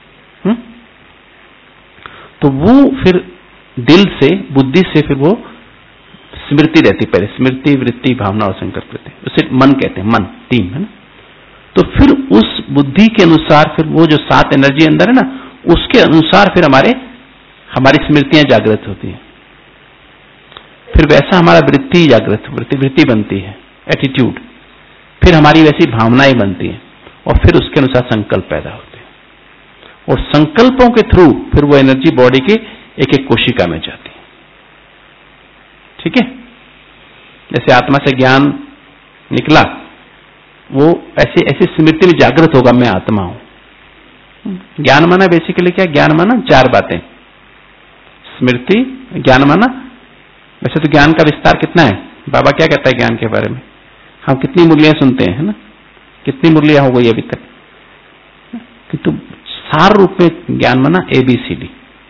तो वो फिर दिल से, बुद्धि से फिर वो स्मृति रहती, पहले स्मृति, वृत्ति, भावना और संकल्प रहते हैं, उसे मन कहते हैं, मन, टीम, है ना। तो फिर उस बुद्धि के अनुसार फिर वो जो 7 एनर्जी अंदर है ना, उसके अनुसार फिर हमारी स्मृतियां जागृत होती हैं, फिर वैसा हमारा वृत्ति जागृत, वृत्ति बनती है, एटीट्यूड, फिर हमारी वैसी भावनाएं बनती हैं, और फिर उसके अनुसार संकल्प पैदा होते हैं, और संकल्पों के थ्रू फिर वो एनर्जी बॉडी के एक एक कोशिका में जाती है। ठीक है, जैसे आत्मा से ज्ञान निकला, वो ऐसी स्मृति में जागृत होगा, मैं आत्मा हूं। ज्ञान माना बेसिकली क्या? ज्ञान माना 4 बातें, स्मृति, ज्ञान माना, वैसे तो ज्ञान का विस्तार कितना है, बाबा क्या कहता है ज्ञान के बारे में, हम कितनी मुरलियां सुनते हैं, है ना, कितनी मुरलियां हो गई अभी तक, किंतु सार रूप में ज्ञान माना ABCD,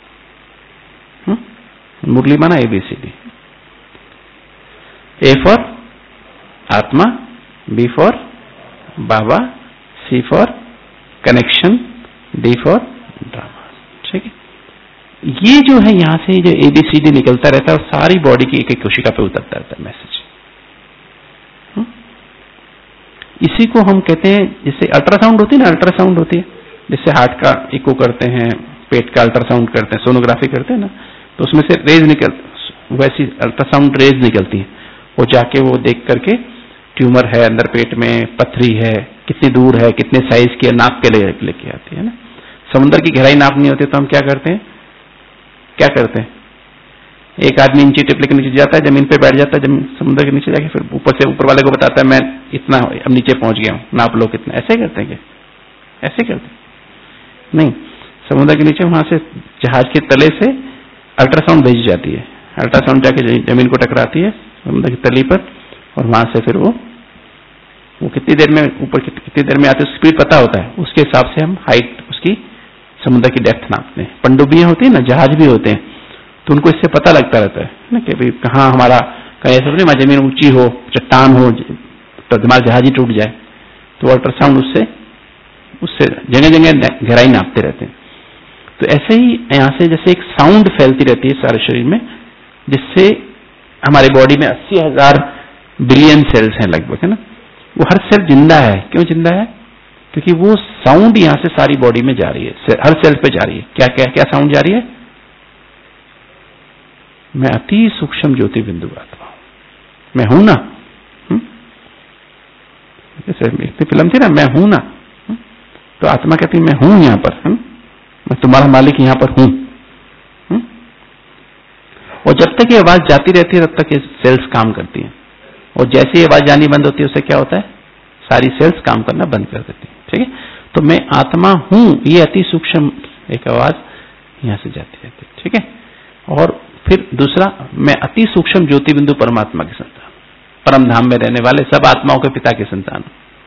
मुरली माना ABCD, A फॉर आत्मा, B फॉर बाबा, C for connection, D for drama. ठीक है, ये जो है यहां से जो ABCD निकलता रहता है और सारी बॉडी की एक एक कोशिका पे उतरता रहता है मैसेज। इसी को हम कहते हैं, जैसे अल्ट्रासाउंड होती है ना, अल्ट्रासाउंड होती है, जैसे हार्ट का इको करते हैं, पेट का अल्ट्रासाउंड करते हैं, सोनोग्राफी करते हैं ना, तो उसमें से रेज निकलती, वैसी अल्ट्रासाउंड रेज निकलती है, वो जाके वो देख करके ट्यूमर है अंदर पेट में, पथरी है, कितनी दूर है, कितने साइज की है, नाप के लेके आती है ना। समुद्र की गहराई नापनी होती है तो हम क्या करते हैं, एक आदमी इंची टिप लेके नीचे जाता है, जमीन पे बैठ जाता है, समुद्र के नीचे जाके फिर ऊपर से ऊपर वाले को बताता है मैं इतना अब नीचे पहुंच गया हूं, नाप लो कितना। ऐसे करते हैं क्या? ऐसे करते नहीं, समुद्र के नीचे वहां से जहाज के तले से अल्ट्रासाउंड भेजी जाती है, अल्ट्रासाउंड जाके जमीन को टकराती है समुद्र की तली पर, और वहां से फिर वो कितनी देर में ऊपर, कितनी देर में आते हैं, स्पीड पता होता है, उसके हिसाब से हम हाइट उसकी, समुद्र की डेप्थ नापते हैं। पनडुब्बियां होती है ना, जहाज भी होते हैं, तो उनको इससे पता लगता रहता है ना कि भाई कहाँ हमारा, कहीं ऐसा नहीं जमीन ऊंची हो, चट्टान हो, तो हमारा जहाज ही टूट जाए, तो अल्ट्रासाउंड उससे जगह जगह गहराई नापते रहते हैं। तो ऐसे ही यहां से जैसे एक साउंड फैलती रहती है सारे शरीर में, जिससे हमारे बॉडी में 80,000 बिलियन सेल्स हैं लगभग, है ना। वो हर सेल जिंदा है। क्यों जिंदा है? क्योंकि वो साउंड यहां से सारी बॉडी में जा रही है, हर सेल पे जा रही है। क्या क्या क्या साउंड जा रही है? मैं अति सूक्ष्म ज्योति बिंदु आत्मा हूं, मैं हूं ना। जैसे एक फिल्म थी ना, मैं हूं ना, तो आत्मा कहती मैं हूं यहां पर, मैं तुम्हारा मालिक यहां पर हूं। और जब तक ये आवाज जाती रहती है तब तक ये सेल्स काम करती हैं, और जैसे ही आवाज जानी बंद होती है उससे क्या होता है? सारी सेल्स काम करना बंद कर देती है। ठीक है, तो मैं आत्मा हूं, ये अति सूक्ष्म एक आवाज यहां से जाती रहती है। ठीक है, और फिर दूसरा, मैं अति सूक्ष्म ज्योति बिंदु परमात्मा की संतान, परम धाम में रहने वाले सब आत्माओं के पिता की संतान।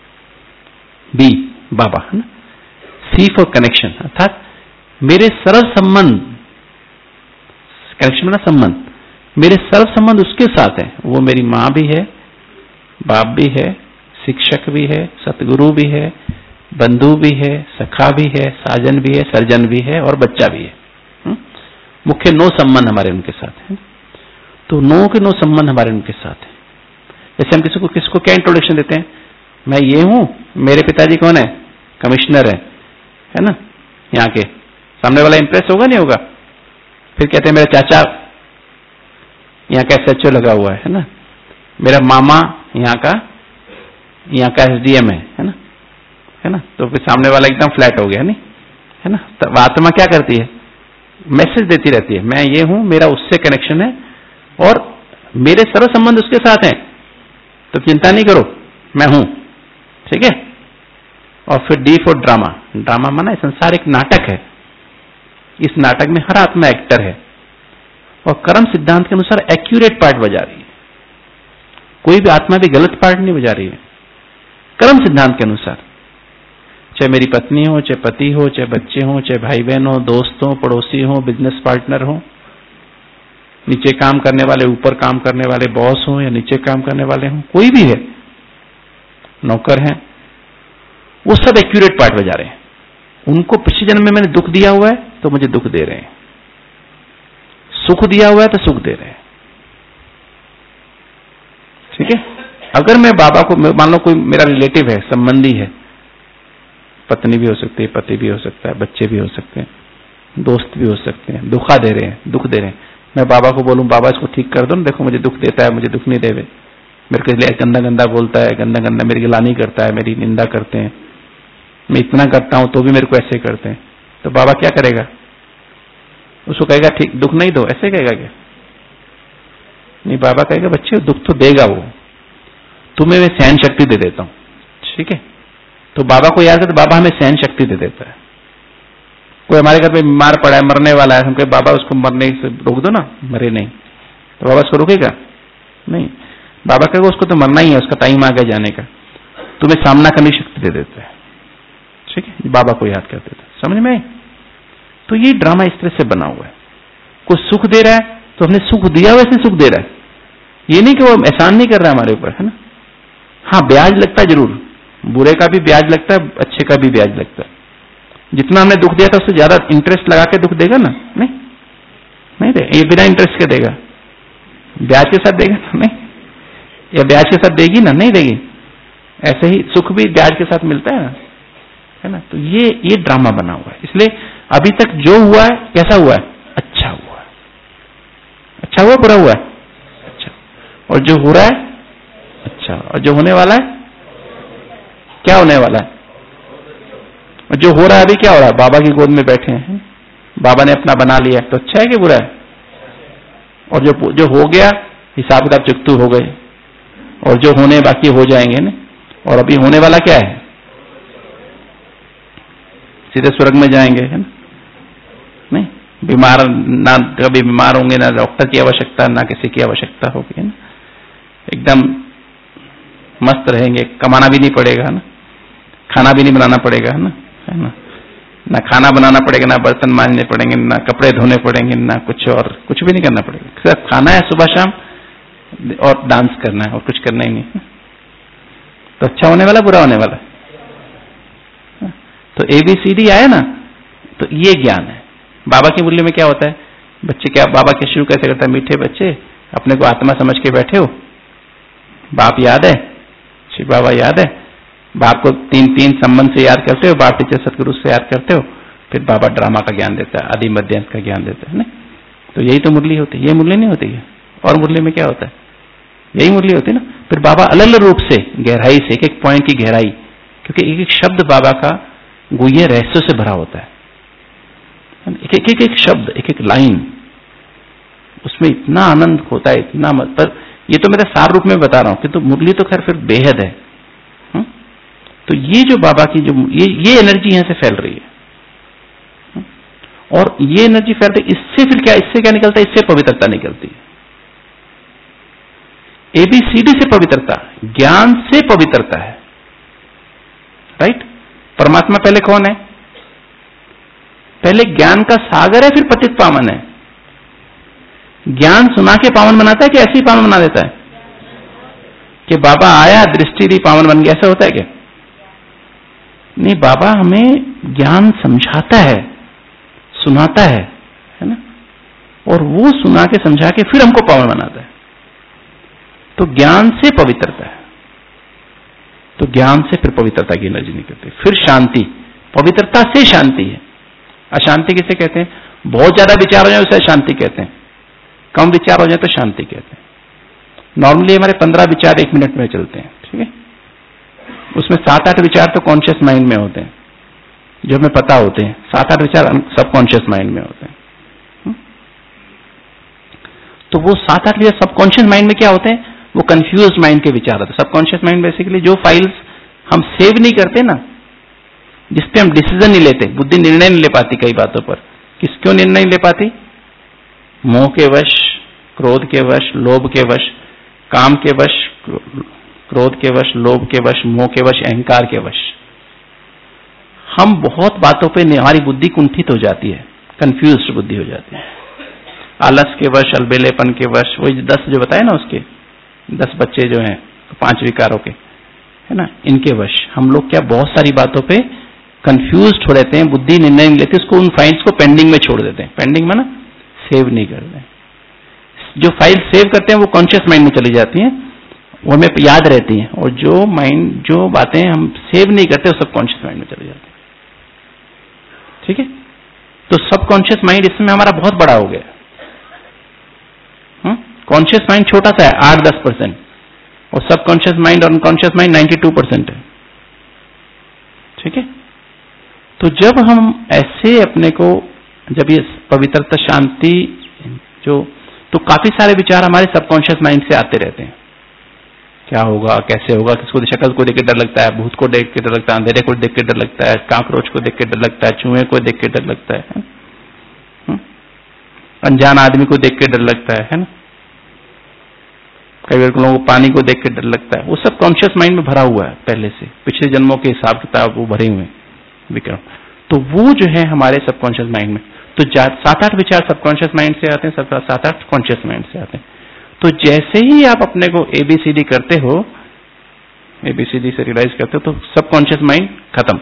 बी बाबा, है ना। सी फॉर कनेक्शन, अर्थात मेरे सर्व संबंध, कनेक्शन में संबंध, मेरे सर्व संबंध उसके साथ है। वो मेरी माँ भी है, बाप भी है, शिक्षक भी है, सतगुरु भी है, बंधु भी है, सखा भी है, साजन भी है, सर्जन भी है और बच्चा भी है। मुख्य 9 संबंध हमारे उनके साथ हैं। तो 9 के 9 संबंध हमारे उनके साथ हैं। जैसे हम किसको क्या इंट्रोडक्शन देते हैं? मैं ये हूं, मेरे पिताजी कौन है? कमिश्नर है ना, यहाँ के। सामने वाला इंप्रेस होगा नहीं होगा? फिर कहते हैं मेरा चाचा यहाँ का SHO लगा हुआ है ना, मेरा मामा यहाँ का SDM है ना। तो फिर सामने वाला एकदम फ्लैट हो गया, नहीं है ना। तो आत्मा क्या करती है? मैसेज देती रहती है, मैं ये हूं, मेरा उससे कनेक्शन है और मेरे सर्व संबंध उसके साथ हैं, तो चिंता नहीं करो, मैं हूं। ठीक है, और फिर डी फॉर ड्रामा। ड्रामा माना संसार एक नाटक है, इस नाटक में हर आत्मा एक्टर है और कर्म सिद्धांत के अनुसार एक्यूरेट पार्ट बजा रही है। कोई भी आत्मा भी गलत पार्ट नहीं बजा रही है कर्म सिद्धांत के अनुसार। चाहे मेरी पत्नी हो, चाहे पति हो, चाहे बच्चे हो, चाहे भाई बहन हो, दोस्त हो, पड़ोसी हो, बिजनेस पार्टनर हो, नीचे काम करने वाले, ऊपर काम करने वाले, बॉस हो या नीचे काम करने वाले हो, कोई भी है, नौकर हैं, वो सब एक्यूरेट पार्ट बजा रहे हैं। उनको पिछले जन्म में मैंने दुख दिया हुआ है तो मुझे दुख दे रहे हैं, सुख दिया हुआ है तो सुख दे रहे हैं। ठीक है, अगर मैं बाबा को, मान लो कोई मेरा रिलेटिव है, संबंधी है, पत्नी भी हो सकती है, पति भी हो सकता है, बच्चे भी हो सकते हैं, दोस्त भी हो सकते हैं, दुख दे रहे हैं, मैं बाबा को बोलूं बाबा इसको ठीक कर दो ना, देखो मुझे दुख देता है, मुझे दुख नहीं देवे, मेरे को इसलिए गंदा गंदा बोलता है, गंदा गंदा मेरी गिलानी करता है, मेरी निंदा करते हैं, मैं इतना करता हूं तो भी मेरे को ऐसे करते हैं, तो बाबा क्या करेगा? उसको कहेगा ठीक, दुख नहीं दो, ऐसे कहेगा क्या? नहीं, बाबा कहेगा बच्चे दुख तो देगा वो, तुम्हें मैं सहन शक्ति दे देता हूं। ठीक है, तो बाबा को याद है तो बाबा हमें सहन शक्ति दे देता है। कोई हमारे घर पे बीमार पड़ा है, मरने वाला है, हम कहे बाबा उसको मरने से रोक दो ना, मरे नहीं, तो बाबा उसको रोकेगा नहीं। बाबा कहेगा उसको तो मरना ही है, उसका टाइम आ गया जाने का, तुम्हें सामना करने की शक्ति दे देता है। ठीक है, बाबा को याद कर देता है। समझ में? तो ये ड्रामा इस तरह से बना हुआ है। कोई सुख दे रहा है तो हमने सुख दिया वैसे सुख दे रहा है, ये नहीं कि वो एहसान नहीं कर रहा है हमारे ऊपर, है ना। हाँ, ब्याज लगता है जरूर, बुरे का भी ब्याज लगता है, अच्छे का भी ब्याज लगता है। जितना हमने दुख दिया था उससे ज्यादा इंटरेस्ट लगा के दुख देगा ना? नहीं दे, ये बिना इंटरेस्ट के देगा, ब्याज के साथ देगा ना? नहीं, या ब्याज के साथ देगी ना? नहीं देगी। ऐसे ही सुख भी ब्याज के साथ मिलता है ना। तो ये ड्रामा बना हुआ है। इसलिए अभी तक जो हुआ है कैसा हुआ है? अच्छा हुआ है। अच्छा हुआ, बुरा हुआ है? अच्छा। और जो हो रहा है अच्छा, और जो होने वाला है क्या होने वाला है? और जो हो रहा है अभी क्या हो रहा है? बाबा की गोद में बैठे हैं, बाबा ने अपना बना लिया, तो अच्छा है कि बुरा है? और जो हो गया हिसाब किताब चुकतू हो गए, और जो होने बाकी हो जाएंगे ना। और अभी होने वाला क्या है? सीधे स्वर्ग में जाएंगे, है ना। नहीं, बीमार ना, कभी बीमार होंगे ना, डॉक्टर की आवश्यकता ना किसी की आवश्यकता होगी, है ना। एकदम मस्त रहेंगे, कमाना भी नहीं पड़ेगा ना, खाना भी नहीं बनाना पड़ेगा, है ना। ना खाना बनाना पड़ेगा, ना बर्तन मांजने पड़ेंगे, ना कपड़े धोने पड़ेंगे, ना कुछ और, कुछ भी नहीं करना पड़ेगा। सिर्फ खाना है सुबह शाम और डांस करना है, और कुछ करना ही नहीं। तो अच्छा होने वाला, बुरा होने वाला? तो ABCD आया ना, तो ये ज्ञान है। बाबा की मुरली में क्या होता है, बच्चे क्या बाबा के शुरू कैसे करता है, मीठे बच्चे अपने को आत्मा समझ के बैठे हो, बाप याद है, शिव बाबा याद है, बाप को तीन संबंध से याद करते हो, बाप टीचर सतगुरु से याद करते हो, फिर बाबा ड्रामा का ज्ञान देता है, आदि मध्य अंत का ज्ञान देता है ना। तो यही तो मुरली होती है, ये मुरली नहीं होती है। और मुरली में क्या होता है, यही मुरली होती है ना। फिर बाबा अलग अलग रूप से गहराई से, एक एक पॉइंट की गहराई, क्योंकि एक एक शब्द बाबा का गुह्य रहस्यों से भरा होता है, एक शब्द, एक एक लाइन, उसमें इतना आनंद होता है, इतना मत। पर ये तो मेरा सार रूप में बता रहा हूं कि तो मुरली तो खैर फिर बेहद है। तो ये जो बाबा की जो ये एनर्जी यहां से फैल रही है, और ये एनर्जी फैल रही, इससे फिर क्या, इससे क्या निकलता है, इससे पवित्रता निकलती है। ABCD से पवित्रता, ज्ञान से पवित्रता है, राइट। परमात्मा पहले कौन है, पहले ज्ञान का सागर है, फिर पतित पावन है। ज्ञान सुना के पावन बनाता है कि ऐसे ही पावन बना देता है, कि बाबा आया दृष्टि दी पावन बन गया, ऐसा होता है क्या? नहीं, बाबा हमें ज्ञान समझाता है, सुनाता है ना, और वो सुना के समझा के फिर हमको पावन बनाता है। तो ज्ञान से पवित्रता है, तो ज्ञान से फिर पवित्रता की एनर्जी निकलती है। फिर शांति, पवित्रता से शांति है। अशांति किसे कहते हैं, बहुत ज्यादा विचार हो जाए उसे अशांति कहते हैं, कम विचार हो जाए तो शांति कहते हैं। नॉर्मली हमारे 15 विचार 1 मिनट में चलते हैं, ठीक है। उसमें 7-8 विचार तो कॉन्शियस माइंड में होते हैं, जो हमें पता होते हैं। 7-8 विचार सबकॉन्शियस माइंड में होते हैं। तो वो 7-8 विचार सबकॉन्शियस माइंड में क्या होते हैं, वो कंफ्यूज माइंड के विचार होते हैं। सबकॉन्शियस माइंड बेसिकली जो फाइल्स हम सेव नहीं करते ना, जिसपे हम डिसीजन नहीं लेते, बुद्धि निर्णय नहीं ले पाती कई बातों पर। क्यों निर्णय नहीं ले पाती? मोह के वश, क्रोध के वश, लोभ के वश, काम के वश, क्रोध के वश, लोभ के वश, मोह के वश, अहंकार के वश। हम बहुत बातों पे हमारी बुद्धि कुंठित हो जाती है, कंफ्यूज्ड बुद्धि हो जाती है। आलस के वश, अलबेलेपन के वश, वही 10 जो बताए ना, उसके 10 बच्चे जो हैं 5 विकारों के, है ना, इनके वश हम लोग क्या बहुत सारी बातों पे कंफ्यूज्ड हो रहते हैं, बुद्धि निर्णय नहीं लेती, उसको उन फाइल्स को पेंडिंग में छोड़ देते हैं। पेंडिंग में ना, सेव नहीं करते। जो फाइल सेव करते हैं वो कॉन्शियस माइंड में चली जाती हैं, वो हमें याद रहती हैं, और जो बातें हम सेव नहीं करते वो सब कॉन्शियस माइंड में चली जाती हैं, ठीक है। तो सबकॉन्शियस माइंड इसमें हमारा बहुत बड़ा हो गया। कॉन्शियस माइंड छोटा सा है, 8-10%, और सबकॉन्शियस माइंड और अनकॉन्शियस माइंड 92% है, ठीक है। तो जब हम ऐसे अपने को, जब ये पवित्रता, शांति जो, तो काफी सारे विचार हमारे सबकॉन्शियस माइंड से आते रहते हैं। क्या होगा, कैसे होगा, किसको शक्ल को देख के डर लगता है, भूत को देख के डर लगता है, अंधेरे को देख के डर लगता है, काकरोच को देख के डर लगता है, चूहे को देख के डर लगता है, अनजान आदमी को देख के डर लगता है ना। कई बार लोगों को पानी को देख के डर लगता है। वो सब कॉन्शियस माइंड में भरा हुआ है, पहले से पिछले जन्मों के हिसाब किताब वो भरे हुए हैं विक्रम। तो वो जो है हमारे सबकॉन्शियस माइंड में, तो 7-8 विचार सबकॉन्शियस माइंड से आते हैं, 7-8 कॉन्शियस माइंड से आते हैं। तो जैसे ही आप अपने को ABCD करते हो, ABCD से रियलाइज करते हो, तो सबकॉन्शियस माइंड खत्म,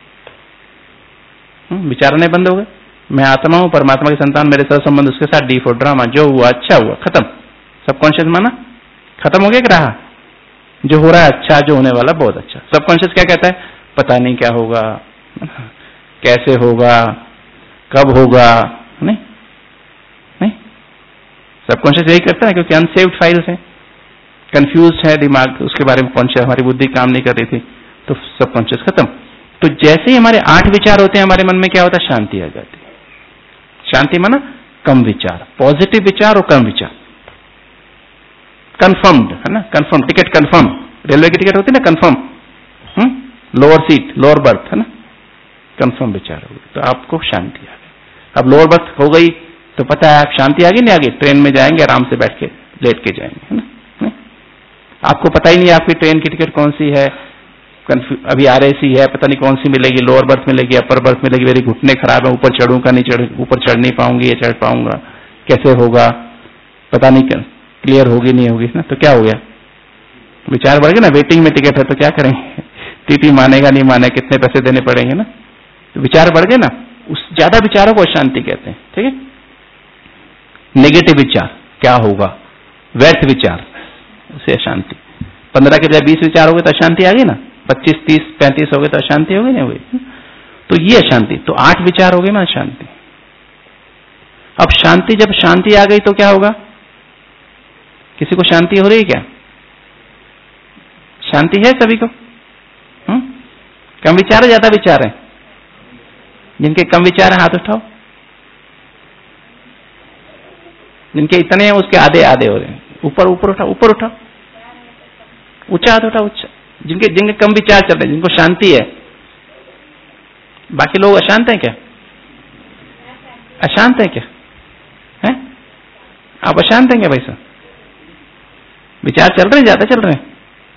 विचार आने बंद हो गए। मैं आत्मा हूं, परमात्मा की संतान, मेरे साथ संबंध, उसके साथ डी फॉर ड्रामा, जो हुआ अच्छा हुआ, खत्म। सबकॉन्शियस माना खत्म हो गया कि रहा? जो हो रहा है अच्छा, जो होने वाला बहुत अच्छा। सबकॉन्शियस क्या कहता है? पता नहीं क्या होगा, कैसे होगा, कब होगा, नहीं नहीं। सबकॉन्शियस यही करता है, क्योंकि अनसेव्ड फाइल्स है, कंफ्यूज है दिमाग, उसके बारे में कॉन्शियस, हमारी बुद्धि काम नहीं कर रही थी, तो सबकॉन्शियस खत्म। तो जैसे ही हमारे 8 विचार होते हैं, हमारे मन में क्या होता है? शांति आ जाती है। शांति माना कम विचार, पॉजिटिव विचार और कम विचार, कंफर्म्ड, है ना, कंफर्म, टिकट कंफर्म, रेलवे की टिकट होती है ना, confirm, lower seat, lower berth, है ना, कंफर्म विचार हो गए, तो आपको शांति आ गई। अब लोअर बर्थ हो गई तो पता है आप शांति आ गई, नहीं आ गई? ट्रेन में जाएंगे आराम से बैठ के, लेट के जाएंगे, है ना, आपको पता ही नहीं आपकी ट्रेन की टिकट कौन सी है, अभी RAC है, पता नहीं कौन सी मिलेगी, लोअर बर्थ मिलेगी, अपर बर्थ मिलेगी, मेरे घुटने खराब है, ऊपर चढ़ूंगा नहीं ऊपर चढ़ नहीं पाऊंगी, या चढ़ पाऊंगा, कैसे होगा पता नहीं, क्लियर होगी नहीं होगी ना। तो क्या हो गया? विचार बढ़ गया ना। वेटिंग में टिकट है तो क्या करेंगे? TT मानेगा नहीं मानेगा, कितने पैसे देने पड़ेंगे ना, तो विचार बढ़ गए ना। उस ज्यादा विचारों को अशांति कहते हैं। ठीक है, नेगेटिव विचार क्या होगा, व्यर्थ विचार उसे अशांति। 15 के बजाय 20 विचार हो गए तो अशांति आ गई ना, 25, 30, 35 हो गए तो अशांति हो गई नहीं हुई, तो ये अशांति। तो 8 विचार हो गए ना अशांति। अब शांति, जब शांति आ गई तो क्या होगा? किसी को शांति हो रही है क्या? शांति है सभी को? कम विचार है ज्यादा विचार है? जिनके कम विचार है हाथ उठाओ। जिनके इतने हैं उसके आधे आधे हो रहे हैं। ऊपर ऊपर उठाओ, ऊपर उठाओ, ऊंचा हाथ उठाओ, ऊंचा। जिनके कम विचार चल रहे हैं, जिनको शांति है। बाकी लोग अशांत हैं क्या? अशांत हैं क्या? हैं? आप अशांत हैं क्या भाई साहब? विचार चल रहे हैं, ज्यादा चल रहे हैं,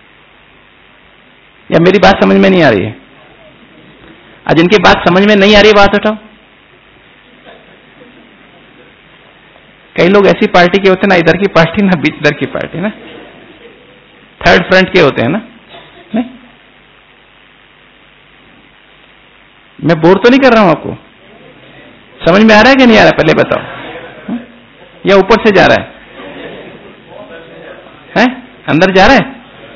या मेरी बात समझ में नहीं आ रही है? जिनकी बात समझ में नहीं आ रही बात उठाओ। कई लोग ऐसी पार्टी के होते हैं ना, इधर की पार्टी ना बीच इधर की पार्टी ना, थर्ड फ्रंट के होते हैं ना। नहीं, मैं बोर तो नहीं कर रहा हूं आपको? समझ में आ रहा है कि नहीं आ रहा है पहले बताओ, या ऊपर से जा रहा है? अंदर जा रहा है?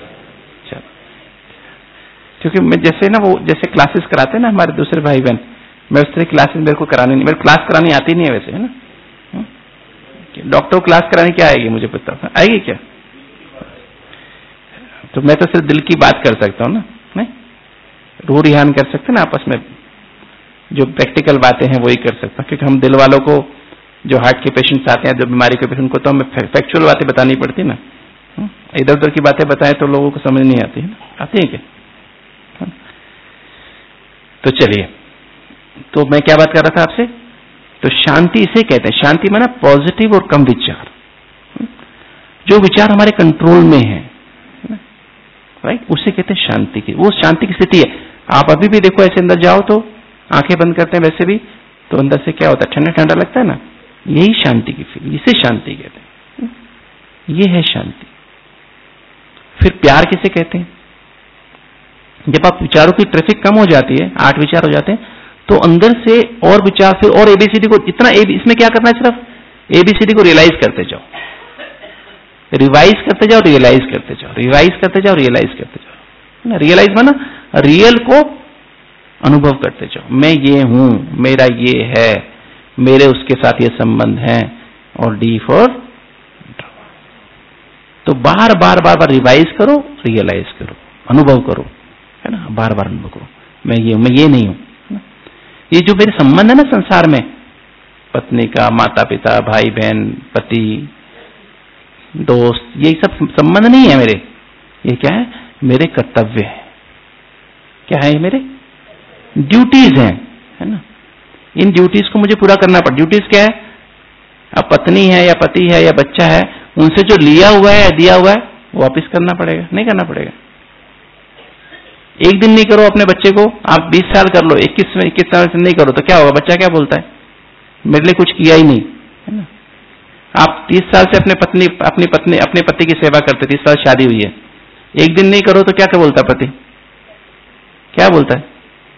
क्योंकि मैं जैसे ना, वो जैसे क्लासेस कराते हैं ना हमारे दूसरे भाई बहन, मैं उस तरह क्लासेस मेरे को करानी नहीं, मेरे क्लास करानी आती नहीं है वैसे, है ना। डॉक्टर को क्लास करानी क्या आएगी मुझे पता, आएगी क्या? तो मैं तो सिर्फ दिल की बात कर सकता हूँ ना, नहीं रूह रिहान कर सकते ना आपस में, जो प्रैक्टिकल बातें हैं वही कर सकता हूँ। क्योंकि हम दिल वालों को, जो हार्ट के पेशेंट्स आते हैं, जो बीमारी के पेशेंट को, तो हमें फैक्चुअल बातें बतानी पड़ती ना। इधर उधर की बातें बताएं तो लोगों को समझ नहीं आती है ना, आती है क्या? तो चलिए, तो मैं क्या बात कर रहा था आपसे? तो शांति इसे कहते हैं। शांति माना पॉजिटिव और कम विचार, जो विचार हमारे कंट्रोल में है, राइट, उसे कहते हैं शांति की। वो शांति की स्थिति है। आप अभी भी देखो, ऐसे अंदर जाओ तो आंखें बंद करते हैं वैसे भी, तो अंदर से क्या होता है? ठंडा ठंडा लगता है ना। यही शांति की फील, इसे शांति कहते हैं। ये है शांति। फिर प्यार किसे कहते हैं? जब आप विचारों की ट्रैफिक कम हो जाती है, 8 विचार हो जाते हैं, तो अंदर से और विचार, फिर और एबीसीडी को इतना, इसमें क्या करना है? सिर्फ एबीसीडी को रियलाइज करते जाओ, रिवाइज करते जाओ, रियलाइज करते जाओ, रिवाइज करते जाओ, रियलाइज करते जाओ, ना। रियलाइज माना रियल को अनुभव करते जाओ। मैं ये हूं, मेरा ये है, मेरे उसके साथ ये संबंध है, और डी फॉर, तो बार बार बार बार रिवाइज करो, रियलाइज करो, अनुभव करो, है ना। बार बार अनुभव करो, मैं ये हूं, मैं ये नहीं हूं। ये जो मेरे संबंध है ना संसार में, पत्नी का, माता पिता, भाई बहन, पति, दोस्त, ये सब संबंध नहीं है मेरे। ये क्या है? मेरे कर्तव्य है। क्या है? ये मेरे ड्यूटीज हैं, है ना। इन ड्यूटीज को मुझे पूरा करना पड़ता। ड्यूटीज क्या है? अब पत्नी है या पति है या बच्चा है, उनसे जो लिया हुआ है या दिया हुआ है वापिस करना पड़ेगा, नहीं करना पड़ेगा? एक दिन नहीं करो अपने बच्चे को, आप 20 साल कर लो, 21 साल से नहीं करो तो क्या होगा? बच्चा क्या बोलता है? मेरे लिए कुछ किया ही नहीं, है ना। आप 30 साल से अपने पति की सेवा करते, 30 साल शादी हुई है, एक दिन नहीं करो तो क्या बोलता है पति? क्या बोलता है?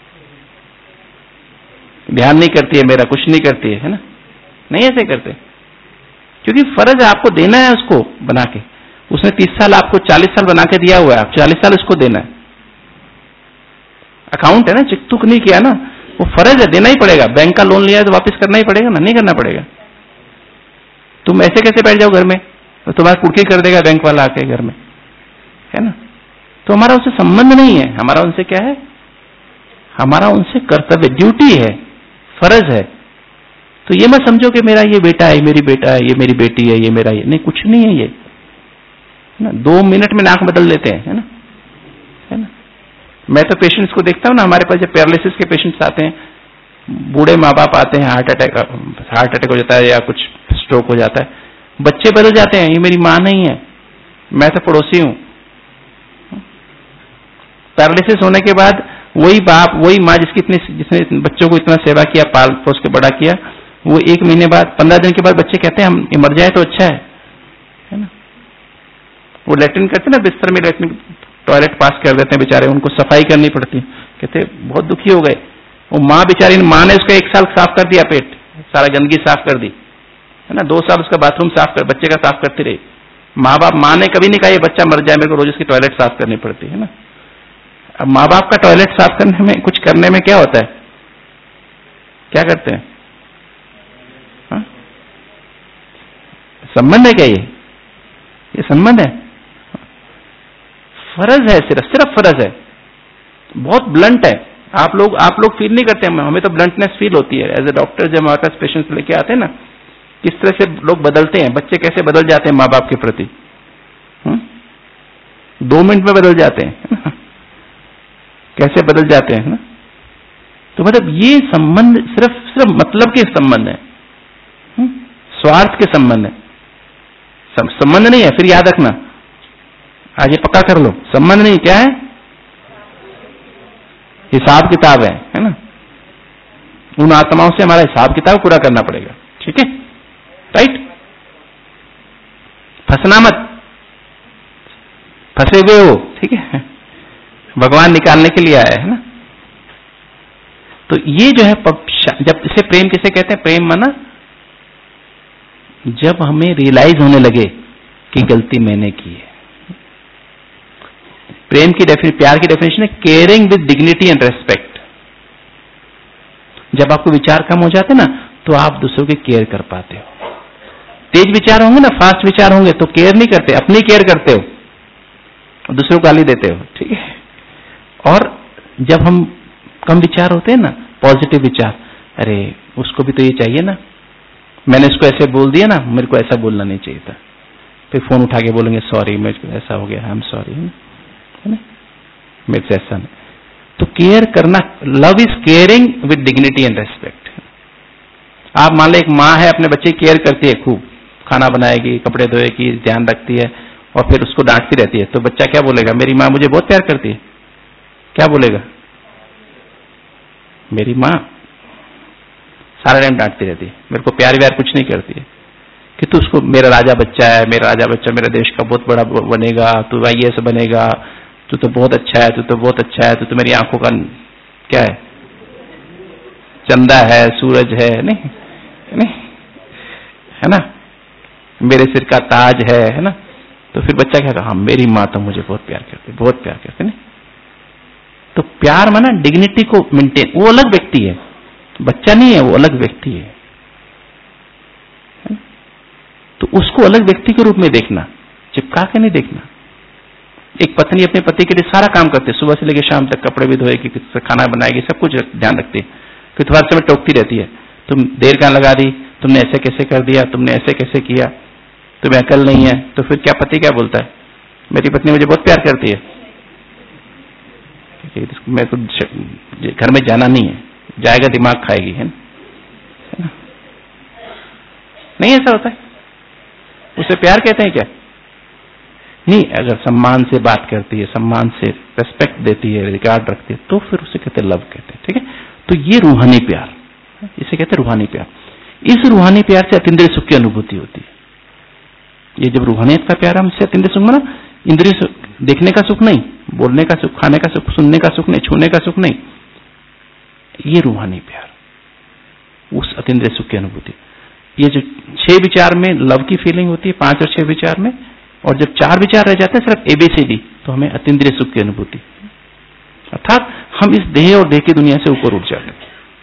ध्यान नहीं करती है मेरा, कुछ नहीं करती है ना। नहीं ऐसे करते, क्योंकि फर्ज है आपको देना है उसको बना के। उसने 30 साल आपको 40 साल बना के दिया हुआ है, आप 40 साल उसको देना है। अकाउंट है ना, चेक तुक नहीं किया ना, वो फर्ज है, देना ही पड़ेगा। बैंक का लोन लिया है तो वापस करना ही पड़ेगा ना, नहीं करना पड़ेगा? तुम ऐसे कैसे बैठ जाओ घर में, तो तुम्हारा कुर्की कर देगा बैंक वाला आके घर में, है ना। तो हमारा उससे संबंध नहीं है, हमारा उनसे क्या है? हमारा उनसे कर्तव्य, ड्यूटी है, फर्ज है। तो ये मत समझो कि मेरा ये बेटा है, मेरी बेटा है, ये मेरी बेटी है, ये मेरा ये नहीं, कुछ नहीं है ये, है ना। 2 मिनट में नाक बदल लेते हैं, है ना। मैं तो पेशेंट्स को देखता हूँ ना, हमारे पास जब पैरालिसिस के पेशेंट्स आते हैं, बूढ़े माँ बाप आते हैं, हार्ट अटैक हो जाता है या कुछ स्ट्रोक हो जाता है, बच्चे बदल जाते हैं, ये मेरी माँ नहीं है, मैं तो पड़ोसी हूँ। पैरालिसिस होने के बाद वही बाप, वही माँ जिसने बच्चों को इतना सेवा किया, पाल पोस के बड़ा किया, वो 1 महीने बाद, 15 दिन के बाद बच्चे कहते हैं हम मर जाए तो अच्छा है ना। वो लैट्रिन करते हैं ना, बिस्तर में लैट्रिन, टॉयलेट पास कर देते हैं बेचारे, उनको सफाई करनी पड़ती है, कहते बहुत दुखी हो गए। वो माँ बेचारी, माँ ने उसका 1 साल साफ कर दिया पेट, सारा गंदगी साफ कर दी, है ना, 2 साल उसका बाथरूम साफ कर, बच्चे का साफ करती रही। माँ ने कभी नहीं कहा ये बच्चा मर जाए, मेरे को रोज उसकी टॉयलेट साफ करनी पड़ती है ना। अब माँ बाप का टॉयलेट साफ करने में, कुछ करने में क्या होता है, क्या करते हैं? हा? संबंध है क्या ये संबंध है? फर्ज है, सिर्फ फर्ज है, बहुत ब्लंट है। आप लोग फील नहीं करते, हमें तो ब्लंटनेस फील होती है एज ए डॉक्टर। जब हमारे पास पेशेंट्स लेके आते हैं ना, किस तरह से लोग बदलते हैं, बच्चे कैसे बदल जाते हैं माँ बाप के प्रति, 2 मिनट में बदल जाते हैं, कैसे बदल जाते हैं ना। तो मतलब ये संबंध सिर्फ मतलब के संबंध है, स्वार्थ के संबंध है, संबंध नहीं है। फिर याद रखना, आज ये पक्का कर लो, संबंध नहीं, क्या है? हिसाब किताब है ना। उन आत्माओं से हमारा हिसाब किताब पूरा करना पड़ेगा, ठीक है, राइट। फंसना मत, फंसे हुए हो, ठीक है, भगवान निकालने के लिए आया है ना। तो ये जो है, जब इसे प्रेम किसे कहते हैं? प्रेम माना जब हमें रियलाइज होने लगे कि गलती मैंने की है। प्रेम की प्यार की डेफिनेशन है caring with dignity and respect. जब आपको विचार कम हो जाते ना, तो आप दूसरों की केयर कर पाते हो। तेज विचार होंगे ना, फास्ट विचार होंगे, तो केयर नहीं करते, अपनी केयर करते हो, दूसरों को गाली देते हो, ठीक है। और जब हम कम विचार होते हैं ना, पॉजिटिव विचार, अरे उसको भी तो ये चाहिए ना, मैंने इसको ऐसे बोल दिया ना, मेरे को ऐसा बोलना नहीं चाहिए था। फिर फोन उठा के बोलेंगे सॉरी, मेरे को ऐसा हो गया, आई एम सॉरी, है ना, मेरे से ऐसा नहीं। तो केयर करना, love is caring with dignity and respect. आप मान लो एक माँ है, अपने बच्चे की केयर करती है, खूब खाना बनाएगी, कपड़े धोएगी, ध्यान रखती है, और फिर उसको डांटती रहती है, तो बच्चा क्या बोलेगा? मेरी माँ मुझे बहुत प्यार करती है। क्या बोलेगा? मेरी माँ सारा टाइम डांटती रहती है, मेरे को प्यार व्यार कुछ नहीं करती है। कि तू उसको, मेरा राजा बच्चा है, मेरा राजा बच्चा मेरे देश का बहुत बड़ा बनेगा, तू IAS बनेगा, तू तो बहुत अच्छा है, तू तो बहुत अच्छा है, तू तो मेरी आंखों का क्या है, चंदा है, सूरज है, नहीं है ना, मेरे सिर का ताज है ना। तो फिर बच्चा क्या कहा? हाँ, मेरी माँ तो मुझे बहुत प्यार करती, बहुत प्यार करती, नहीं। तो प्यार माना डिग्निटी को मेंटेन, वो अलग व्यक्ति है, बच्चा नहीं है, वो अलग व्यक्ति है। तो उसको अलग व्यक्ति के रूप में देखना, चिपका के नहीं देखना। एक पत्नी अपने पति के लिए सारा काम करती है, सुबह से लेकर शाम तक, कपड़े भी धोएगी, खाना बनाएगी, सब कुछ ध्यान रखती है। फिर थोड़ा समय टोकती रहती है, तुम देर कहाँ लगा दी, तुमने ऐसे कैसे कर दिया, तुमने ऐसे कैसे किया, तुम्हें अकल नहीं है। तो फिर क्या पति क्या बोलता है? मेरी पत्नी मुझे बहुत प्यार करती है, मैं तो घर में जाना नहीं है, जाएगा दिमाग खाएगी, है ना। नहीं ऐसा होता है, उसे प्यार कहते हैं क्या? नहीं। अगर सम्मान से बात करती है, सम्मान से रेस्पेक्ट देती है, रिगार्ड रखती है, तो फिर उसे कहते हैं लव कहते हैं, ठीक है। तो ये रूहानी प्यार, इसे कहते हैं रूहानी प्यार। इस रूहानी प्यार से अतीन्द्रिय सुख की अनुभूति होती है। ये जब रूहानियत का प्यार, हमसे अतीन्द्रिय सुख माना इंद्रिय सुख, देखने का सुख नहीं, बोलने का सुख, खाने का सुख, सुनने का सुख नहीं, छूने का सुख नहीं, ये रूहानी प्यार, उस अतीन्द्रिय सुख की अनुभूति। ये जो 6 विचार में लव की फीलिंग होती है, 5 और 6 विचार में, और जब 4 विचार रह जाते हैं सिर्फ ABCD, तो हमें अतीन्द्रिय सुख की अनुभूति, अर्थात हम इस देह और देह की दुनिया से ऊपर उठ जाते हैं।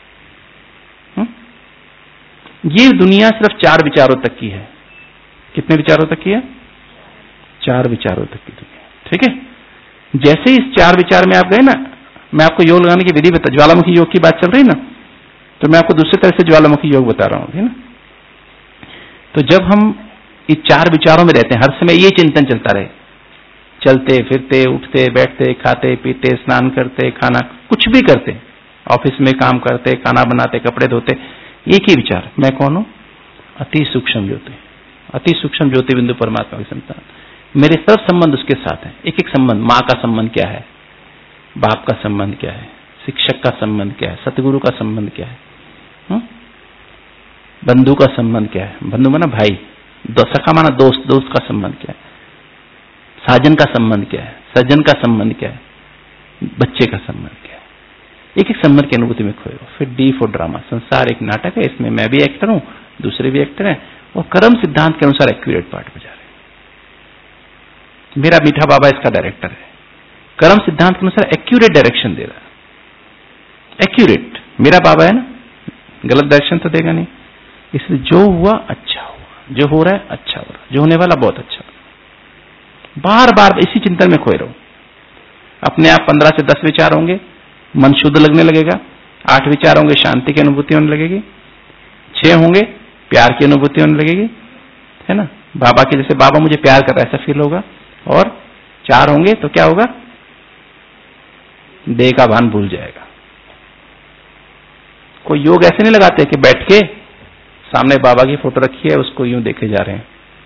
ये दुनिया सिर्फ 4 विचारों तक की है। कितने विचारों तक की है? 4 विचारों तक की दुनिया, ठीक है। जैसे ही इस 4 विचार में आप गए ना, मैं आपको योग लगाने की विधि बता, ज्वालामुखी योग की बात चल रही ना, तो मैं आपको दूसरी तरह से ज्वालामुखी योग बता रहा हूं, है ना। तो जब हम इस 4 विचारों में रहते हैं, हर समय ये चिंतन चलता रहे, चलते फिरते, उठते बैठते, खाते पीते, स्नान करते, खाना कुछ भी करते, ऑफिस में काम करते, खाना बनाते, कपड़े धोते, एक ही विचार, मैं कौन हूं? अति सूक्ष्म ज्योति, अति सूक्ष्म ज्योति बिंदु परमात्मा की संतान। मेरे सब संबंध उसके साथ हैं। एक एक संबंध, माँ का संबंध क्या है, बाप का संबंध क्या है, शिक्षक का संबंध क्या है, सतगुरु का संबंध क्या है, बंधु का संबंध क्या है, बंधु माना भाई, सखा माना दोस्त, दोस्त का संबंध क्या है, साजन का संबंध क्या है, सज्जन का संबंध क्या है, बच्चे का संबंध क्या है, एक एक संबंध की अनुभूति में खोए रहो। फिर डी फॉर ड्रामा, संसार एक नाटक है, इसमें मैं भी एक्टर हूं, दूसरे भी एक्टर हैं, और कर्म सिद्धांत के अनुसार एक्यूरेट पार्ट बजा रहे हैं। मेरा मीठा बाबा इसका डायरेक्टर है, कर्म सिद्धांत के अनुसार एक्यूरेट डायरेक्शन दे रहा है। एक्यूरेट मेरा बाबा है ना, गलत डायरेक्शन तो देगा नहीं। इसलिए जो हुआ अच्छा हुआ, जो हो रहा है अच्छा हो रहा है, जो होने वाला बहुत अच्छा। बार बार इसी चिंतन में खोए रहो। अपने आप 15 से 10 विचार होंगे, मन शुद्ध लगने लगेगा। 8 विचार होंगे, शांति की अनुभूति होने लगेगी। 6 होंगे, प्यार की अनुभूति होने लगेगी, है ना, बाबा के जैसे बाबा मुझे प्यार कर रहा है ऐसा फील होगा। और 4 होंगे तो क्या होगा, देह का भान भूल जाएगा। कोई योग ऐसे नहीं लगाते कि बैठ के सामने बाबा की फोटो रखी है, उसको यूं देखे जा रहे हैं,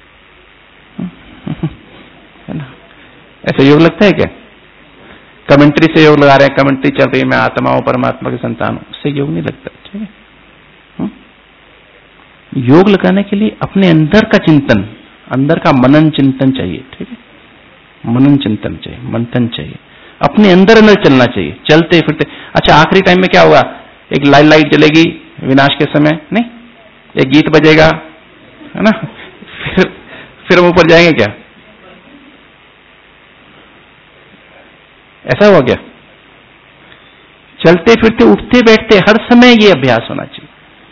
है ना, ऐसे योग लगता है क्या? कमेंट्री से योग लगा रहे हैं, कमेंट्री चल रही है, मैं आत्मा हूं, परमात्मा की संतान हूं, उससे योग नहीं लगता। ठीक है, योग लगाने के लिए अपने अंदर का चिंतन, अंदर का मनन चिंतन चाहिए। ठीक है, मनन चिंतन चाहिए, मंथन चाहिए, अपने अंदर अंदर चलना चाहिए, चलते फिरते। अच्छा, आखिरी टाइम में क्या होगा, एक लाइट जलेगी विनाश के समय, नहीं, एक गीत बजेगा, है ना, फिर हम ऊपर जाएंगे क्या? ऐसा हुआ क्या? चलते फिरते उठते बैठते हर समय ये अभ्यास होना चाहिए।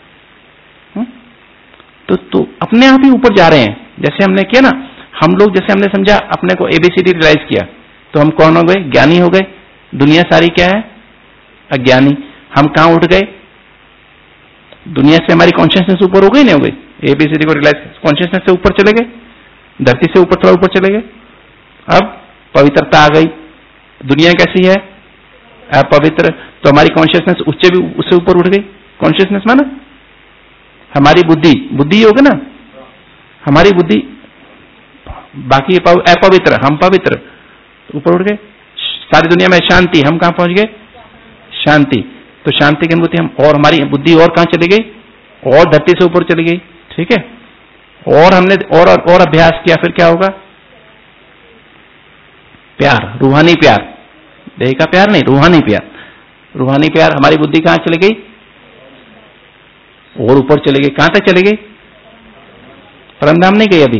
तो अपने आप ही ऊपर जा रहे हैं। जैसे हमने किया ना, हम लोग जैसे हमने समझा, अपने को ABCD रियलाइज किया, तो हम कौन हो गए? ज्ञानी हो गए। दुनिया सारी क्या है? अज्ञानी। हम कहां उठ गए? दुनिया से हमारी कॉन्शियसनेस ऊपर हो गई, नहीं हो गई? ABCD को रियलाइज, कॉन्शियसनेस से ऊपर चले गए, धरती से ऊपर, थोड़ा ऊपर चले गए। अब पवित्रता आ गई। दुनिया कैसी है? अपवित्र। तो हमारी कॉन्शियसनेस उससे ऊपर उठ गई। कॉन्शियसनेस माना हमारी बुद्धि होगी ना, हमारी बुद्धि, बाकी अपवित्र, हम पवित्र, ऊपर उठ गए। सारी दुनिया में शांति, हम कहां पहुंच गए? शांति। तो शांति की अनुभूति हम, और हमारी बुद्धि और कहां चली गई? और धरती से ऊपर चली गई। ठीक है, और हमने और अभ्यास किया, फिर क्या होगा? प्यार, रूहानी प्यार, देह का प्यार नहीं, रूहानी प्यार। रूहानी प्यार, हमारी बुद्धि कहां चली गई? और ऊपर चली गई। कहां तक चली गई? परमधाम नहीं गई अभी।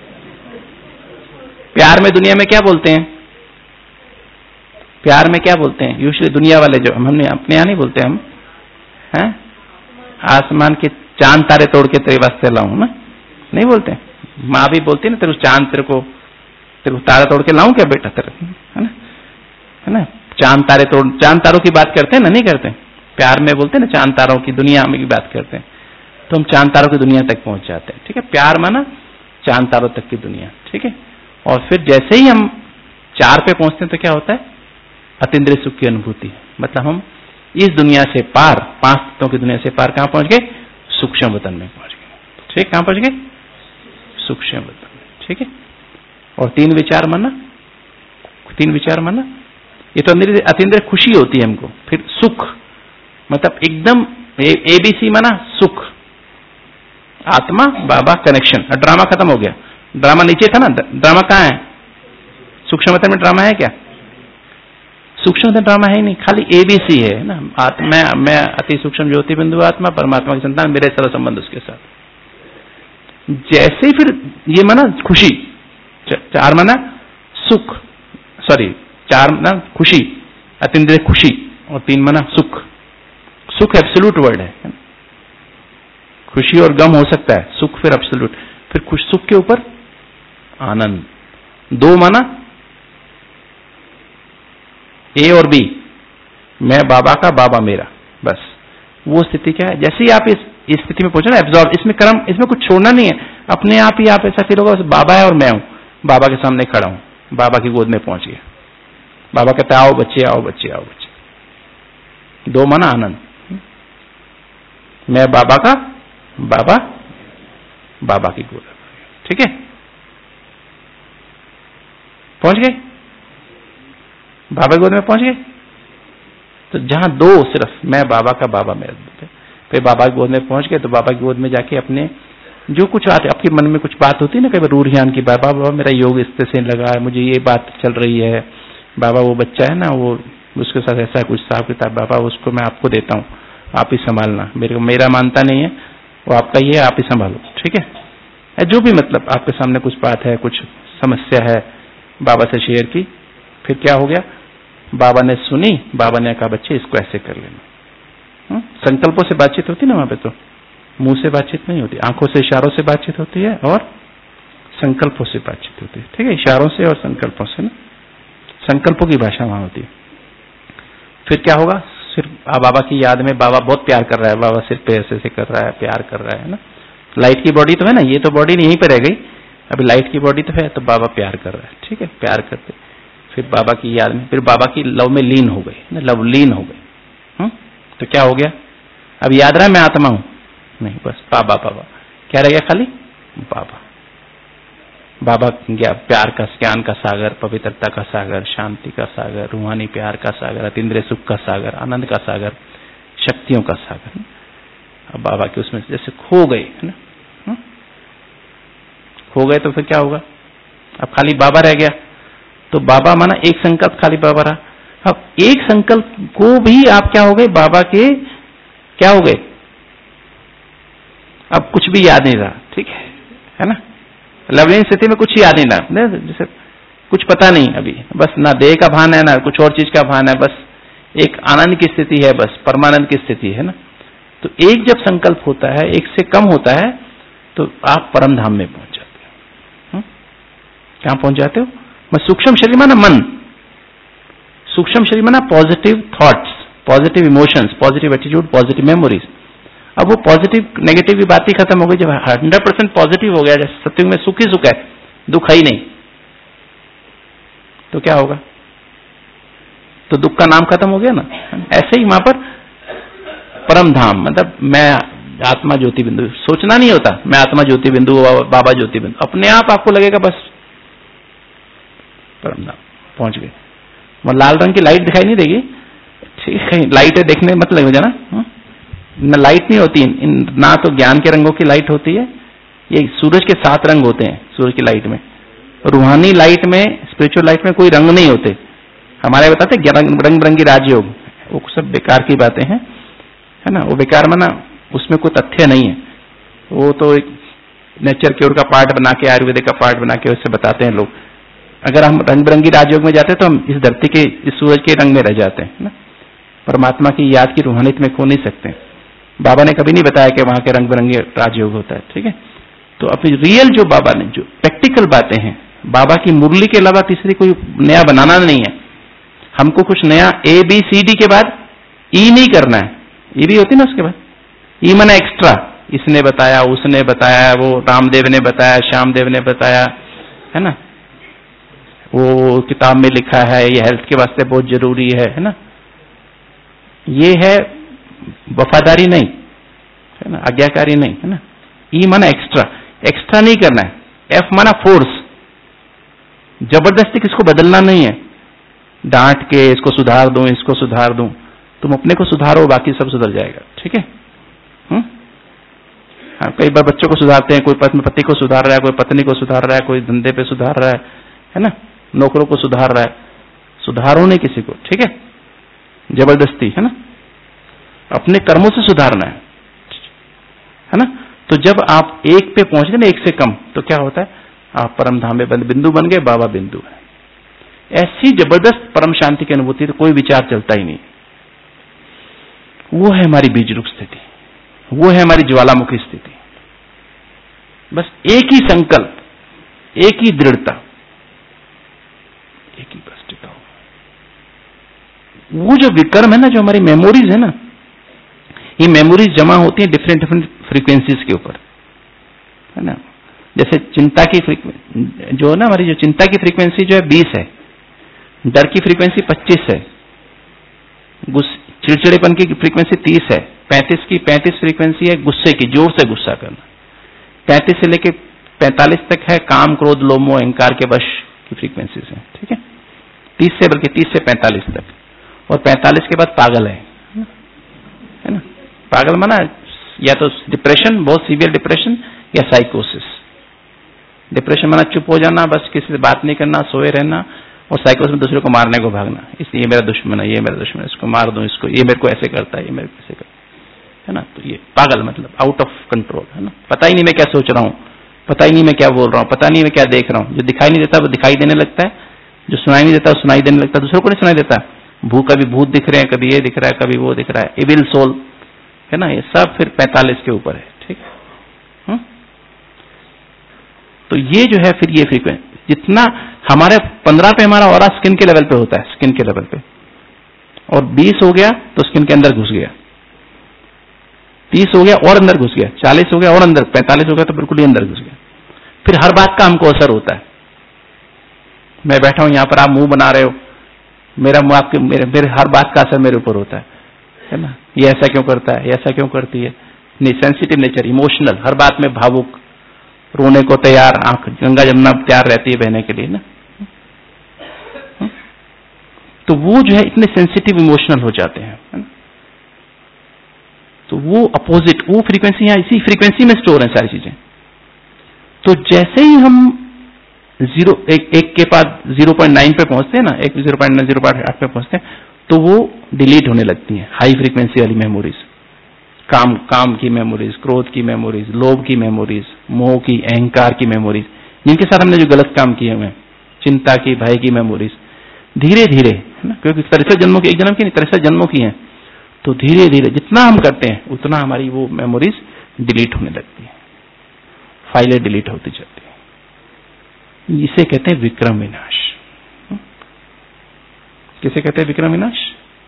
प्यार में दुनिया में क्या बोलते हैं? प्यार में क्या बोलते हैं यूजुअली दुनिया वाले? जो हमने अपने यहां नहीं बोलते, हम हैं आसमान के चांद तारे तोड़ के तेरे वास्ते लाऊं ना, नहीं बोलते। माँ भी बोलती है ना, तेरे चांद, तेरे को तारा तोड़ के लाऊं क्या बेटा तेरे, है ना, चांद तारों की बात करते हैं ना, नहीं करते? प्यार में बोलते हैं ना, चांद तारों की दुनिया में की बात करते हैं। तो हम चांद तारों की दुनिया तक पहुंच जाते हैं। ठीक है, प्यार माना चांद तारों तक की दुनिया। ठीक है, और फिर जैसे ही हम 4 पे पहुंचते हैं तो क्या होता है? अतीन्द्रिय सुख की अनुभूति। मतलब हम इस दुनिया से पार, 5 तत्वों की दुनिया से पार कहां पहुंच गए? सूक्ष्म वतन में पहुंच गए। ठीक, कहां पहुंच गए? सूक्ष्म वतन में। ठीक है, और 3 विचार माना, 3 विचार माना, ये तो अतीन्द्रिय खुशी होती है हमको। फिर सुख, मतलब एकदम ABC माना सुख, आत्मा बाबा कनेक्शन। ड्रामा खत्म हो गया। ड्रामा नीचे था ना, ड्रामा कहां है? सूक्ष्म वतन में ड्रामा है क्या? सूक्ष्म वतन ड्रामा है ही नहीं, खाली ABC है ना, मैं अति सूक्ष्म ज्योति बिंदु आत्मा, परमात्मा की संतान, मेरे सर्व संबंध उसके साथ। जैसे ही फिर ये माना खुशी, 4 माना सुख, सॉरी 4 माना खुशी, अतीन्द्रिय खुशी, और 3 माना सुख। सुख एब्सोल्यूट वर्ड है, खुशी और गम हो सकता है, सुख फिर एब्सोल्यूट। फिर खुश सुख के ऊपर आनंद। 2 माना A और B, मैं बाबा का, बाबा मेरा, बस। वो स्थिति क्या है? जैसे ही आप इस स्थिति में पहुंचे ना, एब्जॉर्ब, इसमें कर्म, इसमें कुछ छोड़ना नहीं है, अपने आप ही आप ऐसा फील होगा बस बाबा है और मैं हूं, बाबा के सामने खड़ा हूं, बाबा की गोद में पहुंच गया। बाबा कहता है आओ बच्चे, आओ बच्चे, आओ बच्चे। 2 माना आनंद, मैं बाबा का, बाबा बाबा की गोद। ठीक है, पहुंच गए, बाबा की गोद में पहुंच गए। तो जहां 2 सिर्फ, मैं बाबा का, बाबा मेरा, फिर बाबा की गोद में पहुंच गए। तो बाबा की गोद में जाके अपने जो कुछ आते, आपके मन में कुछ बात होती है ना, कई बार रूढ़ियान की बात, बाबा मेरा योग इस तरह से लगा है, मुझे ये बात चल रही है, बाबा वो बच्चा है ना, वो उसके साथ ऐसा कुछ हिसाब किताब, बाबा उसको मैं आपको देता हूँ, आप ही संभालना, मेरा मानता नहीं है, वो आपका ही है, आप ही संभालो, ठीक है। जो भी मतलब आपके सामने कुछ बात है, कुछ समस्या है, बाबा से शेयर की, फिर क्या हो गया, बाबा ने सुनी, बाबा ने कहा बच्चे इसको ऐसे कर लेना। संकल्पों से बातचीत होती ना वहां पे, तो मुंह से बातचीत नहीं होती, आंखों से इशारों से बातचीत होती है और संकल्पों से बातचीत होती है, ठीक है, इशारों से और संकल्पों से ना, संकल्पों की भाषा वहां होती है। फिर क्या होगा, सिर्फ बाबा की याद में, बाबा बहुत प्यार कर रहा है, बाबा सिर्फ पे ऐसे कर रहा है, प्यार कर रहा है ना, लाइट की बॉडी तो है ना, ये तो बॉडी यहीं पर रह गई, अभी लाइट की बॉडी तो है, तो बाबा प्यार कर रहा है, ठीक है, प्यार करते, फिर बाबा की याद में, फिर बाबा की लव में लीन हो गई, लव लीन हो गई। तो क्या हो गया, अब याद रहा मैं आत्मा हूं, नहीं, बस बाबा बाबा, क्या रह गया, खाली बाबा। बाबा प्यार का, ज्ञान का सागर, पवित्रता का सागर, शांति का सागर, रूहानी प्यार का सागर, अतीन्द्रिय सुख का सागर, आनंद का सागर, शक्तियों का सागर। अब बाबा के उसमें जैसे खो गए, है ना, खो गए तो फिर क्या होगा, अब खाली बाबा रह गया, तो बाबा माना एक संकल्प खाली बाबा रहा। अब एक संकल्प को भी आप क्या हो गए, बाबा के क्या हो गए, अब कुछ भी याद नहीं रहा, ठीक है ना, लवलीन स्थिति में कुछ याद नहीं रहा, जैसे कुछ पता नहीं अभी, बस ना देह का भान है ना कुछ और चीज का भान है, बस एक आनंद की स्थिति है, बस परमानंद की स्थिति है ना। तो एक जब संकल्प होता है, एक से कम होता है, तो आप परम धाम में पहुंच जाते हो। कहां पहुंच जाते हो, मैं सूक्ष्म शरीर माना मन, सूक्ष्म शरीर माना positive thoughts, positive emotions, positive attitude, positive memories. अब वो पॉजिटिव नेगेटिव की बात ही खत्म हो गई, जब 100% पॉजिटिव हो गया, जैसे सत्युग में सुख ही सुख है, दुख है ही नहीं, तो क्या होगा, तो दुख का नाम खत्म हो गया ना। ऐसे ही वहां पर परम धाम, मतलब मैं आत्मा ज्योति बिंदु, सोचना नहीं होता मैं आत्मा ज्योति बिंदु, बाबा ज्योति बिंदु, अपने आप आपको लगेगा बस परम धाम पहुंच गए। वो लाल रंग की लाइट दिखाई नहीं देगी, ठीक है, लाइट है देखने मत लगे जाना, न लाइट नहीं होती, ना तो ज्ञान के रंगों की लाइट होती है, ये सूरज के 7 रंग होते हैं सूरज की लाइट में, रूहानी लाइट में, स्पिरिचुअल लाइट में कोई रंग नहीं होते। हमारे बताते रंग बिरंगी राजयोग, वो सब बेकार की बातें हैं, है ना, वो बेकार माना उसमें कोई तथ्य नहीं है, वो तो एक नेचर क्योर का पार्ट बना के, आयुर्वेदिक का पार्ट बना के उससे बताते हैं लोग। अगर हम रंग बिरंगी राजयोग में जाते हैं तो हम इस धरती के, इस सूरज के रंग में रह जाते हैं ना, परमात्मा की याद की रूहानियत में खो नहीं सकते। बाबा ने कभी नहीं बताया कि वहां के रंग बिरंगे राजयोग होता है, ठीक है। तो अपनी रियल जो बाबा ने जो प्रैक्टिकल बातें हैं, बाबा की मुरली के अलावा तीसरी कोई नया बनाना नहीं है, हमको कुछ नया ABCD के बाद E नहीं करना है, E भी होती ना उसके बाद, E माना एक्स्ट्रा, इसने बताया, उसने बताया, वो रामदेव ने बताया, श्यामदेव ने बताया, है ना, वो किताब में लिखा है, ये हेल्थ के वास्ते बहुत जरूरी है ना, ये है वफादारी नहीं, है ना, आज्ञाकारी नहीं, है ना। ई माना एक्स्ट्रा, एक्स्ट्रा नहीं करना है। F माना फोर्स, जबरदस्ती किसको बदलना नहीं है, डांट के इसको सुधार दूं, इसको सुधार दूं, तुम अपने को सुधारो, बाकी सब सुधर जाएगा, ठीक है। हाँ, कई बार बच्चों को सुधारते हैं, कोई पति को सुधार रहा है, कोई पत्नी को सुधार रहा है, कोई धंधे पे सुधार रहा है ना, नौकरों को सुधार रहा है, सुधारो नहीं किसी को, ठीक है, जबरदस्ती, है ना, अपने कर्मों से सुधारना है ना। तो जब आप एक पे पहुंच गए ना, एक से कम, तो क्या होता है, आप परम धाम में बिंदु बन गए, बाबा बिंदु है। ऐसी जबरदस्त परम शांति की अनुभूति तो कोई विचार चलता ही नहीं, वो है हमारी बीज रूप स्थिति, वो है हमारी ज्वालामुखी स्थिति। बस एक ही संकल्प, एक ही दृढ़ता, एक ही बस टिका हुआ। वो जो विक्रम है ना, जो हमारी मेमोरीज है ना, ये मेमोरीज जमा होती है डिफरेंट फ्रीक्वेंसीज के ऊपर, है ना। जैसे चिंता की जो है ना, हमारी जो चिंता की फ्रीक्वेंसी जो है 20 है, डर की फ्रीक्वेंसी 25 है, चिड़चिड़ेपन की फ्रीक्वेंसी 30 है, 35 फ्रीक्वेंसी है गुस्से की, जोर से गुस्सा करना, 35 से लेके 45 तक है काम क्रोध लोभ मोह अहंकार के वश की फ्रीक्वेंसीज है, ठीक है। 30 से 45 तक, और 45 के बाद पागल है ना। पागल माना या तो डिप्रेशन, बहुत सीवियर डिप्रेशन, या साइकोसिस। डिप्रेशन माना चुप हो जाना, बस किसी से बात नहीं करना, सोए रहना, और साइकोस में दूसरे को मारने को भागना, इसलिए ये मेरा दुश्मन है, ये मेरा दुश्मन है, इसको मार दूं, इसको, ये मेरे को ऐसे करता है, ये मेरे को ऐसे करता है ना। तो ये पागल मतलब आउट ऑफ कंट्रोल है ना। पता ही नहीं मैं क्या सोच रहा हूँ, पता ही नहीं मैं क्या बोल रहा हूँ, पता नहीं मैं क्या देख रहा हूँ। जो दिखाई नहीं देता वो दिखाई देने लगता है, जो सुनाई नहीं देता वो सुनाई देने लगता है, दूसरों को नहीं सुनाई देता। कभी भूत दिख रहे हैं, कभी ये दिख रहा है, कभी वो दिख रहा है, इविल सोल है ना। ये सब फिर 45 के ऊपर है, ठीक है। तो ये जो है फिर ये फ्रीक्वेंसी जितना हमारे 15 पे हमारा ऑरा स्किन के लेवल पे होता है, स्किन के लेवल पे, और 20 हो गया तो स्किन के अंदर घुस गया, 30 हो गया और अंदर घुस गया, 40 हो गया और अंदर, 45 हो गया तो बिल्कुल ही अंदर घुस गया। फिर हर बात का हमको असर होता है। मैं बैठा हूं यहां पर, आप मुंह बना रहे हो, मेरा मुंह आपके मेरे हर बात का असर मेरे ऊपर होता है ना। ये ऐसा क्यों करता है, ये ऐसा क्यों करती है, नहीं, सेंसिटिव नेचर, इमोशनल, हर बात में भावुक, रोने को तैयार, आंख गंगा जमुना तैयार रहती है बहने के लिए ना। तो वो जो है इतने सेंसिटिव इमोशनल हो जाते हैं, है ना? तो वो अपोजिट, वो फ्रीक्वेंसी यहां इसी फ्रीक्वेंसी में स्टोर है सारी चीजें। तो जैसे ही हम एक के बाद 0.9 पे पहुंचते हैं ना, एक 0.9 0.8 पे पहुंचते हैं, तो वो डिलीट होने लगती हैं हाई फ्रीक्वेंसी वाली मेमोरीज, काम की मेमोरीज, क्रोध की मेमोरीज, लोभ की मेमोरीज, मोह की, अहंकार की मेमोरीज, जिनके साथ हमने जो गलत काम किए हुए, चिंता की, भय की मेमोरीज, धीरे धीरे, है ना, क्योंकि 63 जन्मों की, एक जन्म की नहीं, 63 जन्मों की हैं, तो धीरे धीरे जितना हम करते हैं उतना हमारी वो मेमोरीज डिलीट होने लगती है, फाइलें डिलीट होती जाती है। इसे कहते हैं विक्रम विनाश। किसे कहते हैं विक्रम विनाश?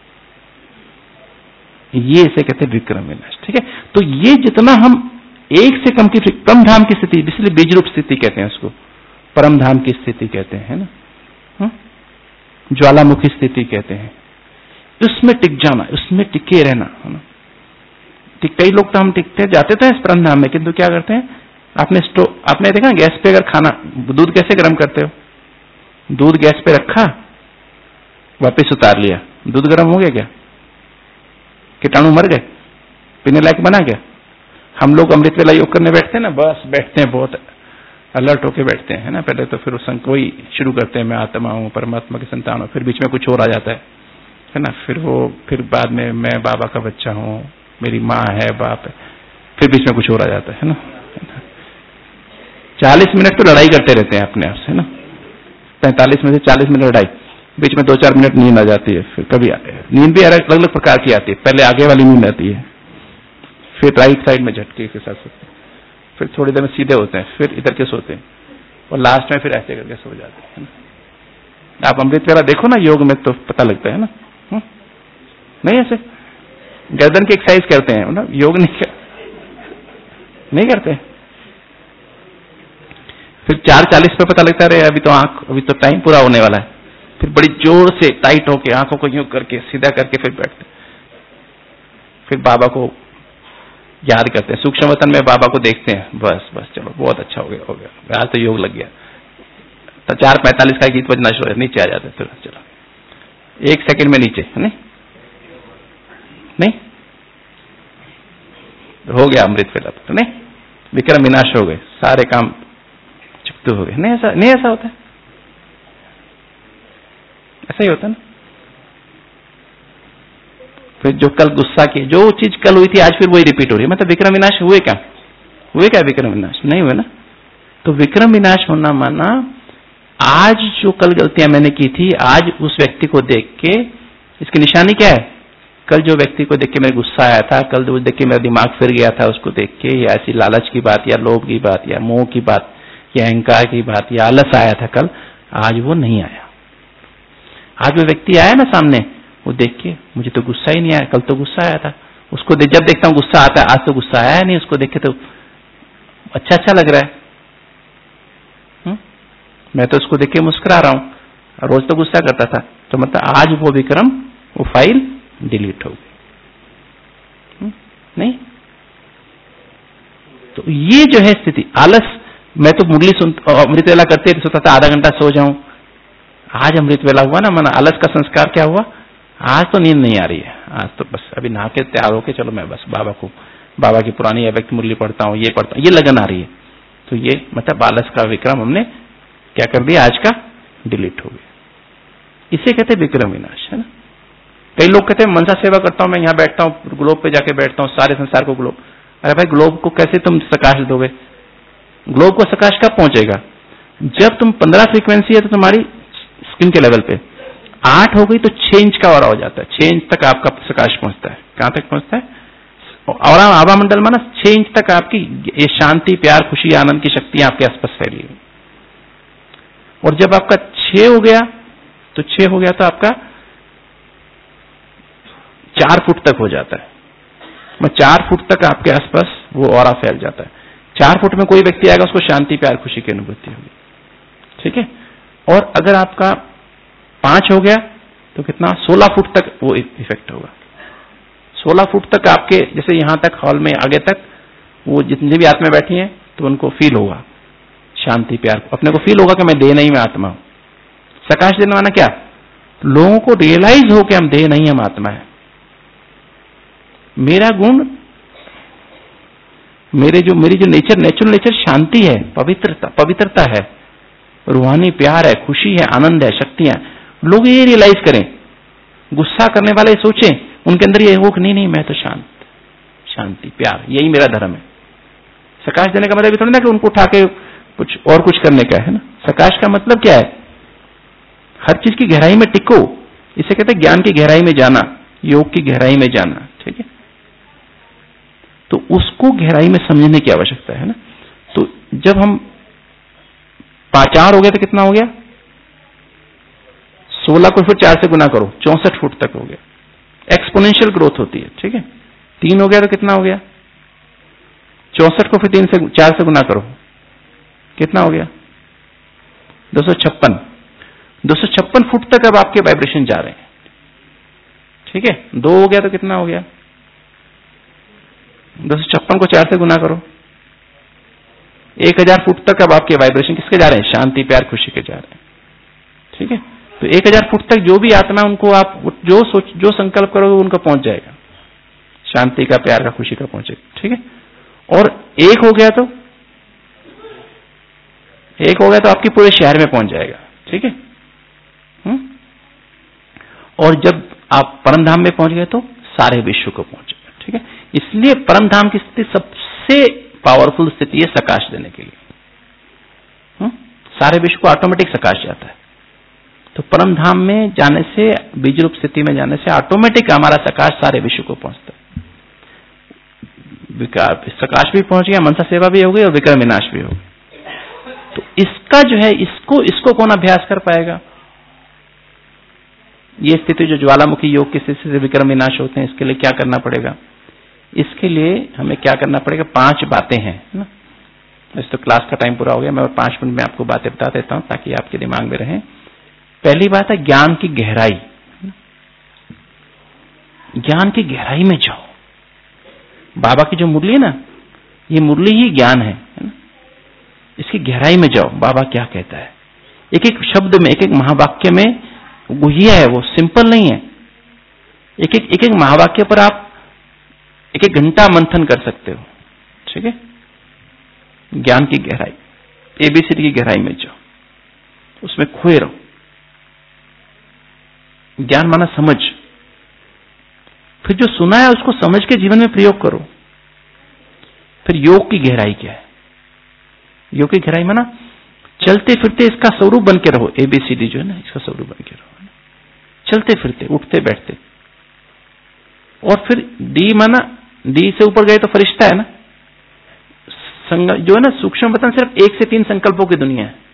ये इसे कहते हैं विक्रम विनाश, ठीक है। तो ये जितना हम एक से कम की परम धाम की स्थिति, इसलिए बीज रूप स्थिति कहते हैं उसको, परम धाम की स्थिति कहते हैं ना, ज्वालामुखी स्थिति कहते हैं, उसमें टिक जाना, उसमें टिके रहना, है ना। कई लोग तो हम टिकते जाते तो हैं इस परम धाम में, किंतु क्या करते हैं, आपने देखा गैस पे अगर खाना, दूध कैसे गर्म करते हो, दूध गैस पे रखा, वापस उतार लिया, दूध गर्म हो गया क्या? कीटाणु मर गए? पीने लायक बना गया? हम लोग अमृत वेला योग करने बैठते हैं ना, बस बैठते हैं, बहुत अलर्ट होके बैठते हैं, है ना। पहले तो फिर वही शुरू करते हैं, मैं आत्मा हूँ, परमात्मा की संतान हूँ, फिर बीच में कुछ और आ जाता है ना। फिर बाद में मैं बाबा का बच्चा हूँ, मेरी माँ है, बाप है, फिर बीच में कुछ और आ जाता है ना। 40 मिनट तो लड़ाई करते रहते हैं अपने आप से, है ना। 45 में से 40 मिनट लड़ाई, बीच में 2-4 मिनट नींद आ जाती है। फिर कभी नींद भी अलग अलग प्रकार की आती है, पहले आगे वाली नींद आती है, फिर राइट साइड में झटके के साथ सोते हैं, फिर थोड़ी देर में सीधे होते हैं, फिर इधर के सोते हैं, और लास्ट में फिर ऐसे करके सो जाते हैं ना। आप अमृत वेला देखो ना योग में तो पता लगता है ना। नहीं ऐसे गर्दन की एक्सरसाइज करते हैं ना, योग नहीं करते। फिर 4:40 पे पता लगता है, अभी तो टाइम पूरा होने वाला है, फिर बड़ी जोर से टाइट होके आंखों को यूं करके सीधा करके फिर बैठते, फिर बाबा को याद करते हैं, सूक्ष्म वतन में बाबा को देखते हैं, बस चलो बहुत अच्छा हो गया, आज तो योग लग गया। तो 4:45 का गीत बजना शुरू, नीचे आ जाते, फिर चलो 1 सेकंड में नीचे, नहीं हो गया अमृत वेला, तो नहीं विक्रम विनाश हो गए, सारे काम चुकते हो गए। नहीं ऐसा होता है, ऐसा ही होता है ना। फिर जो कल गुस्सा की, जो चीज कल हुई थी आज फिर वही रिपीट हो रही है, मतलब विक्रम विनाश हुए क्या विक्रम विनाश नहीं हुए ना। तो विक्रम विनाश होना माना आज जो कल गलतियां मैंने की थी, आज उस व्यक्ति को देख के, इसकी निशानी क्या है, कल जो व्यक्ति को देख के मेरे गुस्सा आया था, कल जो देख के मेरा दिमाग फिर गया था उसको देख के, या ऐसी लालच की बात, या लोभ की बात, या मोह की बात, या अहंकार की बात, या आलस आया था कल, आज वो नहीं आया। आज वो व्यक्ति आया ना सामने, वो देख के मुझे तो गुस्सा ही नहीं आया, कल तो गुस्सा आया था। उसको जब देखता हूँ गुस्सा आता है, आज तो गुस्सा आया नहीं, उसको देख के तो अच्छा लग रहा है। मैं तो उसको देख के मुस्कुरा रहा हूँ, रोज तो गुस्सा करता था, तो मतलब आज वो विक्रम, वो फाइल डिलीट हो गई। नहीं, तो ये जो है स्थिति, आलस, मैं तो मुरली अमृत वेला करते सोचता था आधा घंटा सो जाऊं, आज अमृत वेला हुआ ना, माना आलस का संस्कार क्या हुआ, आज तो नींद नहीं आ रही है, आज तो बस अभी नहा के तैयार होके चलो मैं बस बाबा की पुरानी अव्यक्त मुरली पढ़ता हूँ, ये पढ़ता हूँ, ये लगन आ रही है। तो ये मतलब आलस का विक्रम हमने क्या कर दिया, आज का डिलीट हो गया। इसे कहते हैं विक्रम विनाश, है ना। कई लोग कहते हैं मनसा सेवा करता हूं, मैं यहाँ बैठता हूँ, ग्लोब पे जाके बैठता हूँ, सारे संसार को ग्लोब। अरे भाई, ग्लोब को कैसे तुम प्रकाश दोगे? ग्लोब को प्रकाश कब पहुंचेगा? जब तुम 15 फ्रीक्वेंसी है तो तुम्हारी स्किन के लेवल पे 8 हो गई तो 6 इंच का और हो जाता है, 6 इंच तक आपका प्रकाश पहुंचता है। कहां तक पहुंचता है? और आभा मंडल में ना 6 इंच तक आपकी ये शांति, प्यार, खुशी, आनंद की शक्तियां आपके आसपास फैली हुई। और जब आपका 6 हो गया तो 6 हो गया तो आपका 4 फुट तक हो जाता है। 4 फुट तक आपके आसपास वो ऑरा फैल जाता है। 4 फुट में कोई व्यक्ति आएगा, उसको शांति, प्यार, खुशी की अनुभूति होगी, ठीक है। और अगर आपका 5 हो गया तो कितना? 16 फुट तक वो इफेक्ट होगा। 16 फुट तक आपके, जैसे यहां तक हॉल में आगे तक वो जितनी भी आत्मा बैठी हैं तो उनको फील होगा शांति, प्यार, अपने को फील होगा कि मैं देह नहीं, मैं आत्मा हूं। प्रकाश देने वाला क्या? लोगों को रियलाइज हो कि हम देह नहीं, हम आत्मा है। मेरा गुण, मेरी जो नेचुरल नेचर शांति है, पवित्रता है, रूहानी प्यार है, खुशी है, आनंद है, शक्तियां। लोग ये रियलाइज करें, गुस्सा करने वाले सोचें उनके अंदर ये हो कि नहीं मैं तो शांति, प्यार, यही मेरा धर्म है। प्रकाश देने का मतलब ये थोड़ी ना कि उनको उठा के कुछ करने का है ना। प्रकाश का मतलब क्या है? हर चीज की गहराई में टिको। इसे कहते हैं ज्ञान की गहराई में जाना, योग की गहराई में जाना, ठीक है। तो उसको गहराई में समझने की आवश्यकता है ना। तो जब हम 4 हो गया तो कितना हो गया? 16 को फिर 4 से गुना करो, 64 फुट तक हो गया। एक्सपोनेंशियल ग्रोथ होती है, ठीक है। 3 हो गया तो कितना हो गया? 64 को फिर 4 से गुना करो, कितना हो गया? 256। 256 फुट तक अब आपके वाइब्रेशन जा रहे हैं, ठीक है। 2 हो गया तो कितना हो गया? 256 को 4 से गुना करो, 1000 फुट तक अब आपके वाइब्रेशन किसके जा रहे हैं? शांति, प्यार, खुशी के जा रहे हैं, ठीक है। तो 1000 फुट तक जो भी आत्मा है उनको आप जो संकल्प करोगे उनका पहुंच जाएगा, शांति का, प्यार का, खुशी का पहुंचेगा, ठीक है। और 1 हो गया तो आपके पूरे शहर में पहुंच जाएगा, ठीक है। और जब आप परम धाम में पहुंच गए तो सारे विश्व को पहुंचेगा, ठीक है। इसलिए परम धाम की स्थिति सबसे पावरफुल स्थिति है प्रकाश देने के लिए। सारे विश्व को ऑटोमेटिक प्रकाश जाता है। तो परम धाम में जाने से, बीज रूप स्थिति में जाने से ऑटोमेटिक हमारा प्रकाश सारे विश्व को पहुंचता है। प्रकाश भी पहुंच गया, मनसा सेवा भी हो गई और विक्रम विनाश भी हो गई। तो इसका जो है, इसको कौन अभ्यास कर पाएगा? ये स्थिति जो ज्वालामुखी योग की स्थिति से विक्रम विनाश होते हैं, इसके लिए क्या करना पड़ेगा? इसके लिए हमें क्या करना पड़ेगा? 5 बातें हैं ना। वैसे तो क्लास का टाइम पूरा हो गया, मैं 5 मिनट में आपको बातें बता देता हूं ताकि आपके दिमाग में रहे। पहली बात है ज्ञान की गहराई। ज्ञान की गहराई में जाओ। बाबा की जो मुरली है ना, ये मुरली ही ज्ञान है ना। इसकी गहराई में जाओ, बाबा क्या कहता है। एक एक शब्द में, एक एक महावाक्य में गुहिया है, वो सिंपल नहीं है। एक एक महावाक्य पर आप 1 घंटा मंथन कर सकते हो, ठीक है। ज्ञान की गहराई, एबीसीडी की गहराई में जाओ, उसमें खोए रहो। ज्ञान माना समझ। फिर जो सुना है उसको समझ के जीवन में प्रयोग करो। फिर योग की गहराई क्या है? योग की गहराई माना चलते फिरते इसका स्वरूप बन के रहो। एबीसीडी जो है ना, इसका स्वरूप बन के रहो, चलते फिरते, उठते बैठते। और फिर डी माना, डी से ऊपर गए तो फरिश्ता है ना। जो है ना सूक्ष्म वतन, सिर्फ 1 से 3 संकल्पों की दुनिया है।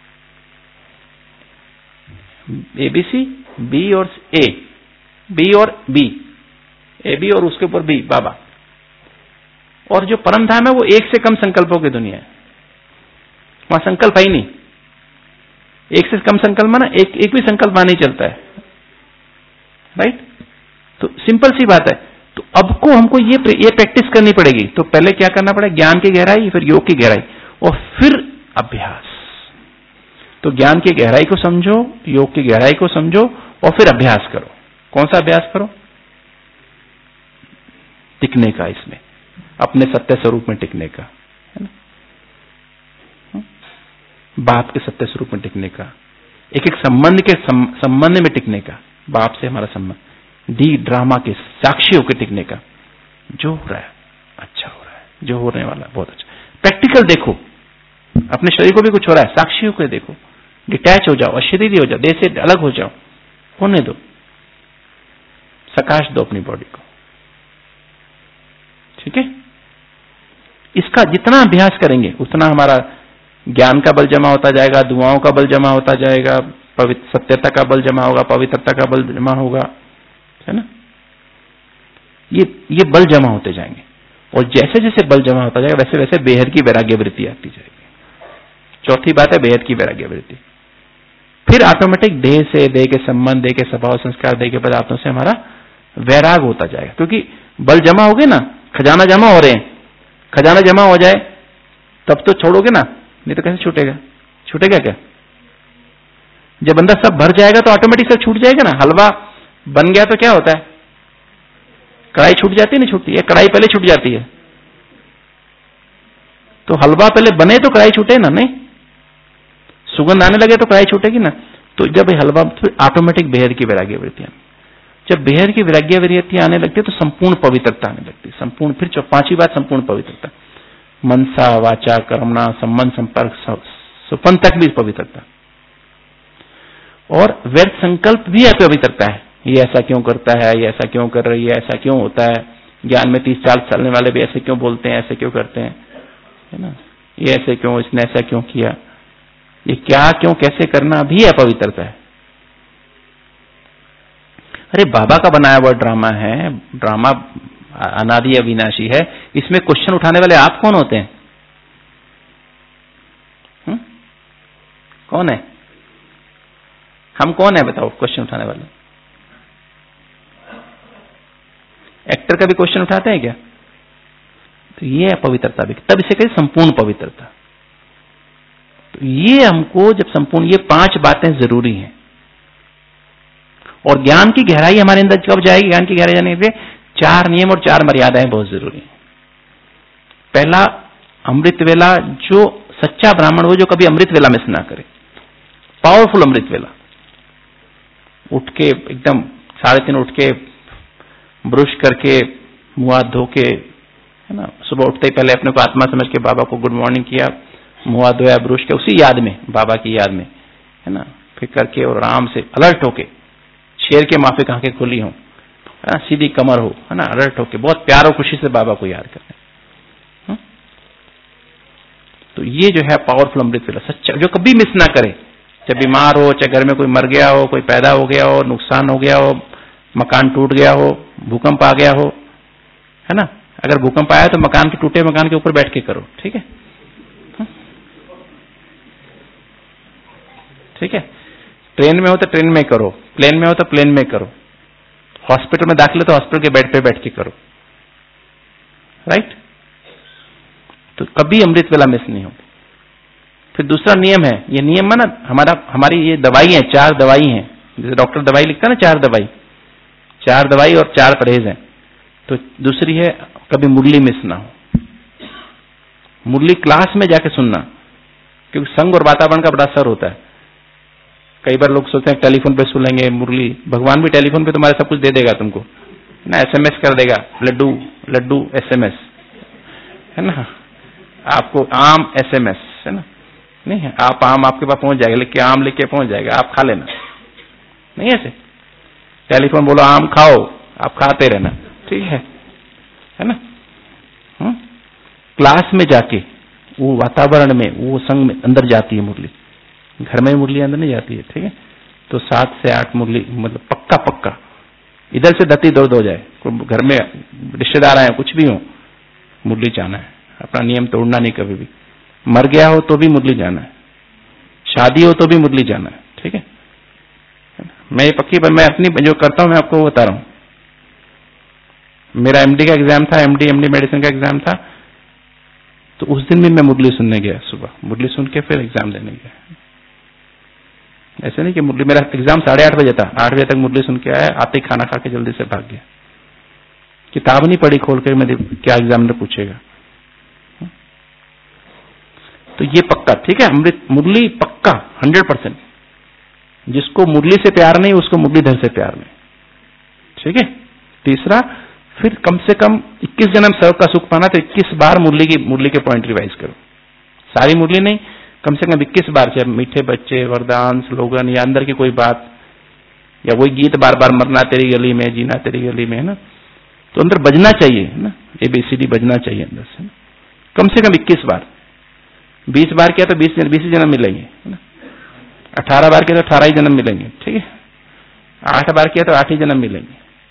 एबीसी, बी और ए, बी और बी, ए बी और उसके ऊपर बी, बाबा। और जो परम धाम है वो 1 से कम संकल्पों की दुनिया है। वहां संकल्प ही नहीं। 1 से कम संकल्प माना एक भी संकल्प नहीं चलता है, राइट। तो सिंपल सी बात है। तो अब को हमको ये प्रैक्टिस करनी पड़ेगी। तो पहले क्या करना पड़ेगा? ज्ञान की गहराई, फिर योग की गहराई और फिर अभ्यास। तो ज्ञान की गहराई को समझो, योग की गहराई को समझो और फिर अभ्यास करो। कौन सा अभ्यास करो? टिकने का, इसमें अपने सत्य स्वरूप में टिकने का, है ना। बाप के सत्य स्वरूप में टिकने का, एक एक संबंध में टिकने का, बाप से हमारा संबंध, डी ड्रामा के साक्षी होकर टिकने का। जो हो रहा है अच्छा हो रहा है, जो होने वाला है बहुत अच्छा। प्रैक्टिकल देखो, अपने शरीर को भी कुछ हो रहा है साक्षी होकर देखो, डिटैच हो जाओ, अशरीरी हो जाओ, देह से अलग हो जाओ, होने दो, सकाश दो अपनी बॉडी को। ठीक है, इसका जितना अभ्यास करेंगे उतना हमारा ज्ञान का बल जमा होता जाएगा, दुआओं का बल जमा होता जाएगा, सत्यता का बल जमा होगा, पवित्रता का बल जमा होगा, है ना। ये बल जमा होते जाएंगे, और जैसे जैसे बल जमा होता जाएगा वैसे वैसे बेहद की वैराग्य वृत्ति आती जाएगी। चौथी बात है बेहद की वैराग्य वृत्ति। फिर ऑटोमेटिक देह से, देह के संबंध, देह के स्वभाव संस्कार, देह के पदार्थों से हमारा वैराग होता जाएगा, क्योंकि बल जमा हो गए ना, खजाना जमा हो रहे हैं। खजाना जमा हो जाए तब तो छोड़ोगे ना, नहीं तो कैसे छूटेगा? छूटेगा क्या? जब अंदर सब भर जाएगा तो ऑटोमेटिक सब छूट जाएगा ना। हलवा बन गया तो क्या होता है? कढ़ाई छूट जाती है, नहीं छूटती है? कढ़ाई पहले छूट जाती है। तो हलवा पहले बने तो कढ़ाई छूटे ना, नहीं? सुगंध आने लगे तो कढ़ाई छूटेगी ना। तो जब हलवा, तो ऑटोमेटिक बेहद की वैराग्य वृत्ति, जब बेहद की वैराग्य वृत्ति आने लगती है तो संपूर्ण पवित्रता आने लगती है। संपूर्ण, फिर पांचवी बात संपूर्ण पवित्रता, मनसा वाचा कर्मणा संबंध संपर्क सुपन तक भी पवित्रता, और व्यर्थ संकल्प भी पवित्रता है। ये ऐसा क्यों करता है, ये ऐसा क्यों कर रही है, ऐसा क्यों होता है, ज्ञान में 30-40 चलने वाले भी ऐसे क्यों बोलते हैं, ऐसे क्यों करते हैं, है ना, ये ऐसे क्यों, इसने ऐसा क्यों किया, ये क्या क्यों कैसे करना भी अपवित्रता है। अरे बाबा का बनाया हुआ ड्रामा है, ड्रामा अनादि अविनाशी है, इसमें क्वेश्चन उठाने वाले आप कौन होते हैं? कौन है? हम कौन है बताओ क्वेश्चन उठाने वाले? एक्टर का भी क्वेश्चन उठाते हैं क्या? तो ये अपवित्रता भी, तब इसे कहते संपूर्ण पवित्रता। तो ये हमको जब संपूर्ण, ये 5 बातें जरूरी हैं। और ज्ञान की गहराई हमारे अंदर कब जाएगी? ज्ञान की गहराई जाने के लिए 4 नियम और 4 मर्यादाएं बहुत जरूरी हैं। पहला, अमृत वेला, जो सच्चा ब्राह्मण हो जो कभी अमृत वेला मिस ना करे, पावरफुल अमृत वेला, उठ के एकदम 3:30 उठ के ब्रश करके मुंह हाथ धो के, है ना, सुबह उठते ही पहले अपने को आत्मा समझ के बाबा को गुड मॉर्निंग किया, मुंह हाथ धोया, ब्रश किया, उसी याद में, बाबा की याद में, है ना, फिर करके और आराम से अलर्ट होके, शेर के माफिक आंखें खुली हो, सीधी कमर हो, है ना, अलर्ट होके बहुत प्यार और खुशी से बाबा को याद करना। तो ये जो है पावरफुल अमृत वेला, सच्चा, जो कभी मिस ना करे, चाहे बीमार हो, चाहे घर में कोई मर गया हो, कोई पैदा हो गया हो, नुकसान हो गया हो, मकान टूट गया हो, भूकंप आ गया हो, है ना, अगर भूकंप आया तो मकान के टूटे मकान के ऊपर बैठ के करो, ठीक है? ठीक है, ट्रेन में हो तो ट्रेन में करो, प्लेन में हो तो प्लेन में करो, हॉस्पिटल में दाखिल हो तो हॉस्पिटल के बेड पे बैठ के करो, राइट? तो कभी अमृत वेला मिस नहीं हो। फिर दूसरा नियम है, ये नियम है ना, हमारी ये दवाई है, 4 दवाई हैं, जैसे डॉक्टर दवाई लिखता है ना, 4 दवाई और 4 परहेज हैं। तो दूसरी है, कभी मुरली मिस ना हो। मुरली क्लास में जाके सुनना, क्योंकि संग और वातावरण का बड़ा असर होता है। कई बार लोग सोचते हैं टेलीफोन पे सुन लेंगे मुरली, भगवान भी टेलीफोन पे तुम्हारे सब कुछ दे देगा तुमको, ना, SMS कर देगा, लड्डू SMS, है ना, आपको आम SMS, है ना, नहीं है, आप आम आपके पास पहुंच जाएगा, लिख के आम लिख के पहुंच जाएगा, आप खा लेना, नहीं ऐसे। टेलीफोन बोलो आम खाओ, आप खाते रहना, ठीक है ना। क्लास में जाके वो वातावरण में, वो संग में अंदर जाती है मुरली, घर में मुरली अंदर नहीं जाती है, ठीक है। तो 7 से 8 मुरली, मतलब पक्का, इधर से धरती दर्द हो जाए, घर में रिश्तेदार आए, कुछ भी हो, मुरली जाना है, अपना नियम तोड़ना नहीं कभी भी। मर गया हो तो भी मुरली जाना है, शादी हो तो भी मुरली जाना है, ठीक है। मैं मैं अपनी जो करता हूं मैं आपको बता रहा हूं। मेरा MD का एग्जाम था, MD मेडिसिन का एग्जाम था, तो उस दिन भी मैं मुरली सुनने गया, सुबह मुरली सुन के फिर एग्जाम देने गया। ऐसे नहीं कि मुरली, मेरा एग्जाम 8:30 बजे था, 8 बजे तक मुरली सुन के आया, आते खाना खा के जल्दी से भाग गया, किताब नहीं पढ़ी खोल कर, मैं क्या एग्जामिनर पूछेगा। तो ये पक्का, ठीक है, अमृत मुरली पक्का 100%। जिसको मुरली से प्यार नहीं उसको मुरलीधर से प्यार नहीं। ठीक है। तीसरा, फिर कम से कम 21 जन्म सेवक का सुख पाना तो 21 बार मुरली के पॉइंट रिवाइज करो। सारी मुरली नहीं, कम से कम 21 बार, चाहे मीठे बच्चे, वरदान, स्लोगन या अंदर की कोई बात या वही गीत बार बार, मरना तेरी गली में, जीना तेरी गली में, है ना, तो अंदर बजना चाहिए, है ना, ABCD बजना चाहिए अंदर से, कम से कम 21 बार। 20 बार किया तो 20 जन्म मिलेंगे, है ना। 18 बार किया तो 18 ही जन्म मिलेंगे। ठीक है। 8 बार किया तो 8 ही जन्म मिलेंगे।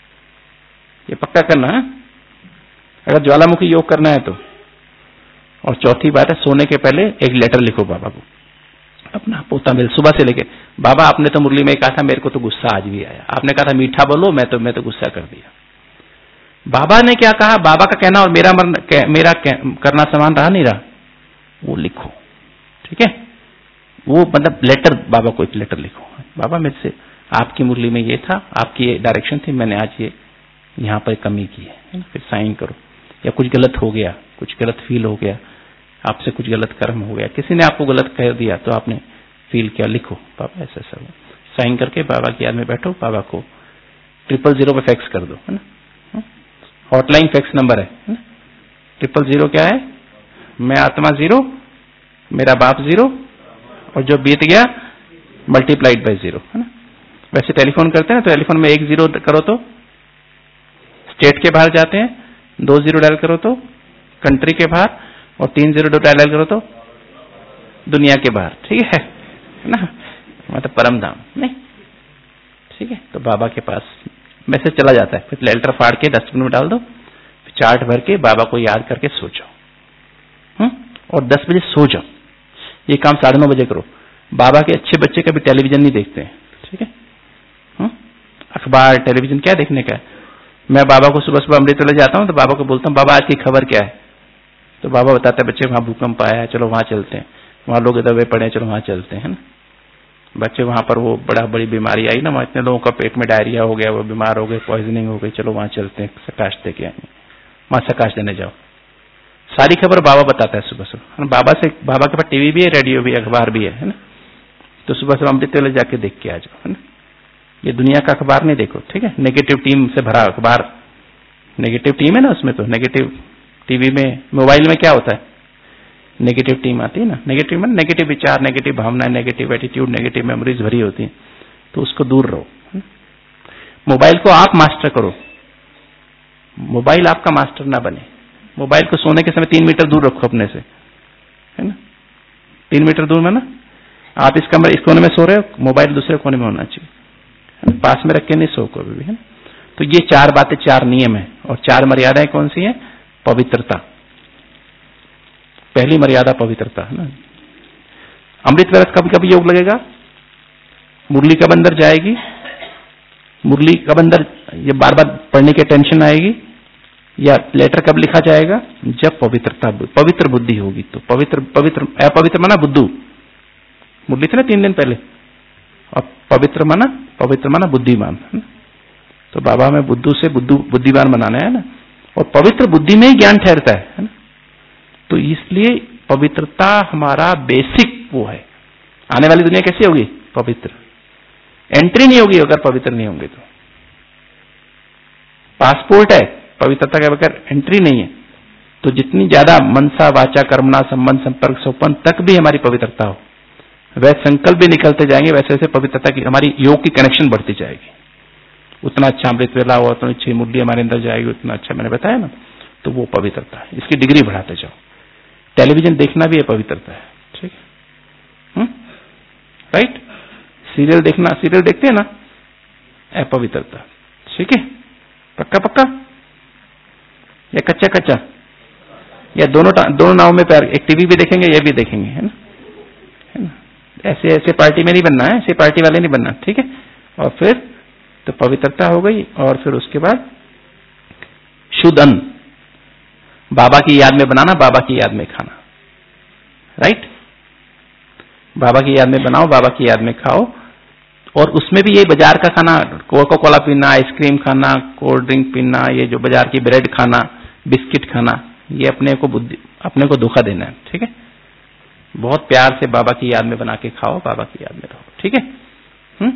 ये पक्का करना है अगर ज्वालामुखी योग करना है तो। और चौथी बात है, सोने के पहले एक लेटर लिखो बाबा को, अपना पोता मिल, सुबह से लेके, बाबा आपने तो मुरली में कहा था, मेरे को तो गुस्सा आज भी आया, आपने कहा था मीठा बोलो, मैं तो गुस्सा कर दिया। बाबा ने क्या कहा, बाबा का कहना और मेरा करना समान रहा नहीं रहा, वो लिखो। ठीक है। वो मतलब लेटर, बाबा को एक लेटर लिखो, बाबा मेरे से आपकी मुरली में ये था, आपकी ये डायरेक्शन थी, मैंने आज ये यहाँ पर कमी की है ना, फिर साइन करो। या कुछ गलत हो गया, कुछ गलत फील हो गया, आपसे कुछ गलत कर्म हो गया, किसी ने आपको गलत कह दिया तो आपने फील किया, लिखो बाबा ऐसा ऐसा, साइन करके बाबा की याद में बैठो, बाबा को 000 पे फैक्स कर दो, है ना। हॉटलाइन फैक्स नंबर है ना। 000 क्या है, मैं आत्मा 0, मेरा बाप 0 और जो बीत गया मल्टीप्लाइड बाय 0, है ना। वैसे टेलीफोन करते हैं तो टेलीफोन में 1 0 करो तो स्टेट के बाहर जाते हैं, 2 0 डायल करो तो कंट्री के बाहर, और 3 0 डायल करो तो दुनिया के बाहर। ठीक है ना, मतलब परम धाम नहीं। ठीक है। तो बाबा के पास मैसेज चला जाता है, फिर लेटर फाड़ के डस्टबिन में डाल दो, फिर चार्ट भर के बाबा को याद करके सो जाओ, और 10 बजे सो जाओ। ये काम 9:30 बजे करो। बाबा के अच्छे बच्चे कभी टेलीविजन नहीं देखते हैं। ठीक है। अखबार, टेलीविजन क्या देखने का है। मैं बाबा को सुबह सुबह अमृत वेले जाता हूँ तो बाबा को बोलता हूँ, बाबा आज की खबर क्या है, तो बाबा बताते हैं, बच्चे वहां भूकंप आया है, चलो वहां चलते हैं, वहां लोग दबे पड़े हैं, चलो वहां चलते हैं ना। बच्चे वहां पर वो बड़ी बीमारी आई ना, वहां इतने लोगों का पेट में डायरिया हो गया, वो बीमार हो गए, पॉइजनिंग हो गई, चलो वहां चलते हैं, सकाश दे के आएंगे, वहां सकाश देने जाओ। सारी खबर बाबा बताता है सुबह सुबह। बाबा के पास टीवी भी है, रेडियो भी है, अखबार भी है ना। तो सुबह सुबह अमृत वेले जाके देख के आ जाओ, है ना। ये दुनिया का अखबार नहीं देखो। ठीक है। नेगेटिव टीम से भरा अखबार, नेगेटिव टीम है ना उसमें, तो नेगेटिव टीवी में, मोबाइल में क्या होता है, नेगेटिव टीम आती है ना। नेगेटिव में नेगेटिव विचार, नेगेटिव भावना, नेगेटिव एटीट्यूड, नेगेटिव मेमोरीज भरी होती है, तो उसको दूर रहो। मोबाइल को आप मास्टर करो, मोबाइल आपका मास्टर ना बने। मोबाइल को सोने के समय 3 मीटर दूर रखो अपने से, है ना। 3 मीटर दूर में ना, आप इस कोने में सो रहे हो, मोबाइल दूसरे कोने में होना चाहिए, पास में रख के नहीं सो कभी भी, है ना। तो ये 4 बातें, 4 नियम है। और 4 मर्यादाएं कौन सी हैं? पवित्रता, पहली मर्यादा पवित्रता, है ना। अमृत वेले कभी कभी योग लगेगा, मुरली कब अंदर जाएगी, मुरली कब अंदर, ये बार बार पढ़ने की टेंशन आएगी, या लेटर कब लिखा जाएगा, जब पवित्र बुद्धि होगी। तो अपवित्र माना बुद्धू, मुरली थे ना 3 दिन पहले, और पवित्र माना बुद्धिमान, है ना। तो बाबा में बुद्धू से बुद्धिमान बनाना है ना, और पवित्र बुद्धि में ही ज्ञान ठहरता है ना। तो इसलिए पवित्रता हमारा बेसिक वो है। आने वाली दुनिया कैसी होगी? पवित्र। एंट्री नहीं होगी अगर पवित्र नहीं होंगे तो। पासपोर्ट है, पवित्रता के बगैर एंट्री नहीं है। तो जितनी ज्यादा मनसा वाचा कर्मणा संबंध संपर्क सोपन तक भी हमारी पवित्रता हो, वैसे संकल्प भी निकलते जाएंगे, वैसे वैसे पवित्रता की, हमारी योग की कनेक्शन बढ़ती जाएगी। उतना अच्छा अमृत वेला हुआ, उतनी अच्छी मुरली हमारे अंदर जाएगी, उतना अच्छा, मैंने बताया ना। तो वो पवित्रता है, इसकी डिग्री बढ़ाते जाओ। टेलीविजन देखना भी है पवित्रता है। ठीक है, राइट। सीरियल देखना, सीरियल देखते हैं ना, अपवित्रता। ठीक है, पक्का पक्का या कच्चा कच्चा, या दोनों नाव में प्यार। एक टीवी भी देखेंगे, ये भी देखेंगे, है ना। ऐसे ऐसे पार्टी में नहीं बनना है, ऐसे पार्टी वाले नहीं बनना। ठीक है। और फिर तो पवित्रता हो गई, और फिर उसके बाद शुद्ध अन्न, बाबा की याद में बनाना, बाबा की याद में खाना। राइट, बाबा की याद में बनाओ, बाबा की याद में खाओ। और उसमें भी ये बाजार का खाना, कोका कोला पीना, आइसक्रीम खाना, कोल्ड ड्रिंक पीना, ये जो बाजार की ब्रेड खाना, बिस्किट खाना, ये अपने को धोखा देना है। ठीक है। बहुत प्यार से बाबा की याद में बना के खाओ, बाबा की याद में रहो। ठीक है।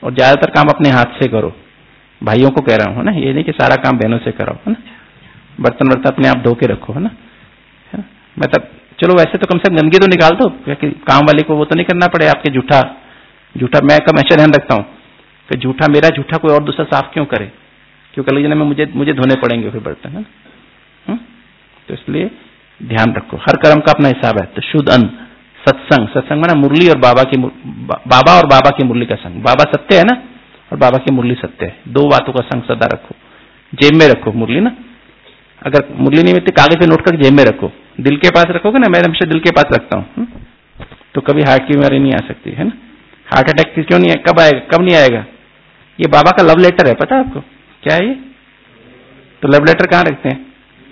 और ज्यादातर काम अपने हाथ से करो। भाइयों को कह रहा हूँ ना, ये नहीं कि सारा काम बहनों से कराओ, है ना। बर्तन वर्तन अपने आप धो के रखो, है ना। मतलब चलो वैसे तो कम से कम गंदगी तो निकाल दो, क्योंकि काम वाले को वो तो नहीं करना पड़े आपके झूठा मैं कम ऐसा ध्यान रखता हूँ कि मेरा झूठा कोई और दूसरा साफ क्यों करे, क्योंकि अगले जन्म में मुझे धोने पड़ेंगे फिर बर्तन, है ना। तो इसलिए ध्यान रखो, हर कर्म का अपना हिसाब है। तो शुद्ध अन्न, सत्संग माना मुरली और बाबा की मुरली का संग। बाबा सत्य है ना, और बाबा की मुरली सत्य है। दो बातों का संग सदा रखो, जेब में रखो मुरली ना। अगर मुरली नहीं मिलती कागज पे नोट करके जेब में रखो, दिल के पास रखोगे ना, मैं हमेशा दिल के पास रखता हूँ, तो कभी हार्ट की बीमारी नहीं आ सकती, है ना। हार्ट अटैक क्यों नहीं है, कब आएगा, कब नहीं आएगा। ये बाबा का लव लेटर है, पता है आपको क्या है ये। तो लव लेटर कहाँ रखते हैं,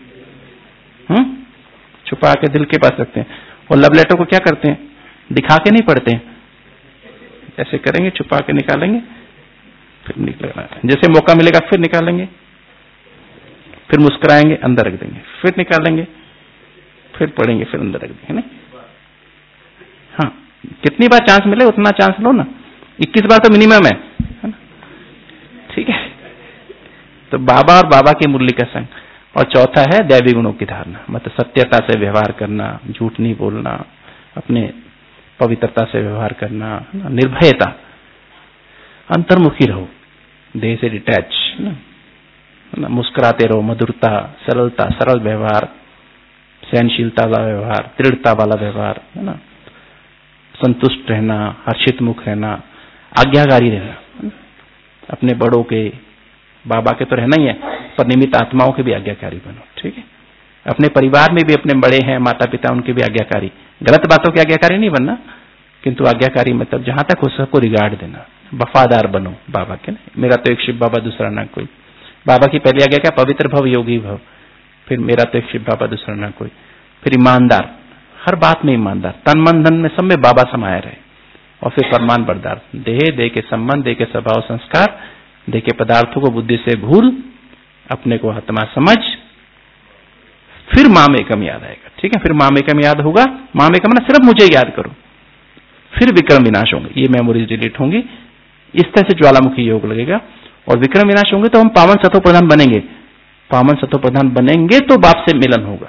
छुपा के दिल के पास रखते हैं। और लव लेटर को क्या करते हैं, दिखा के नहीं पढ़ते हैं, ऐसे करेंगे, छुपा के निकालेंगे, फिर निकलेगा, जैसे मौका मिलेगा फिर निकालेंगे, फिर मुस्कुराएंगे, अंदर रख देंगे, फिर निकालेंगे, फिर पढ़ेंगे, फिर अंदर रख देंगे। हाँ, कितनी बार चांस मिले उतना चांस लो ना, 21 बार तो मिनिमम है ना, ठीक है। तो बाबा और बाबा की मुरली का संग। और चौथा है दैवी गुणों की धारणा, मतलब सत्यता से व्यवहार करना, झूठ नहीं बोलना, अपने पवित्रता से व्यवहार करना, निर्भयता, अंतर्मुखी रहो, देह से डिटैच ना, मुस्कुराते रहो, मधुरता, सरलता, सरल व्यवहार, सहनशीलता वाला व्यवहार, दृढ़ता वाला व्यवहार, है ना, संतुष्ट रहना, हर्षित मुख रहना, आज्ञाकारी रहना, अपने बड़ों के, बाबा के तो रहना ही है, पर निमित्त आत्माओं के भी आज्ञाकारी बनो, ठीक है। अपने परिवार में भी अपने बड़े हैं, माता पिता, उनके भी आज्ञाकारी, गलत बातों के आज्ञाकारी नहीं बनना, किंतु आज्ञाकारी मतलब जहां तक हो सबको रिगार्ड देना, वफादार बनो बाबा के। मेरा तो एक शिव बाबा, दूसरा ना कोई। बाबा की पहली आज्ञा क्या, पवित्र भव योगी भव, फिर मेरा तो एक शिव बाबा, दूसरा ना कोई। फिर ईमानदार, हर बात में ईमानदार, तन मन धन में सब में बाबा समाया रहे। और फिर फरमान बरदार, देह के संबंध, देह के स्वभाव संस्कार, देह के पदार्थों को बुद्धि से भूल, अपने को आत्मा समझ, फिर मामेकम याद आएगा, ठीक है। फिर मामेकम याद होगा, मामेकम ना सिर्फ मुझे याद करो, फिर विक्रम विनाश होंगे, ये मेमोरीज डिलीट होंगी, इस तरह से ज्वालामुखी योग लगेगा। और विक्रम विनाश होंगे तो हम पावन सतो प्रधान बनेंगे। पावन सतो प्रधान बनेंगे तो बाप से मिलन होगा,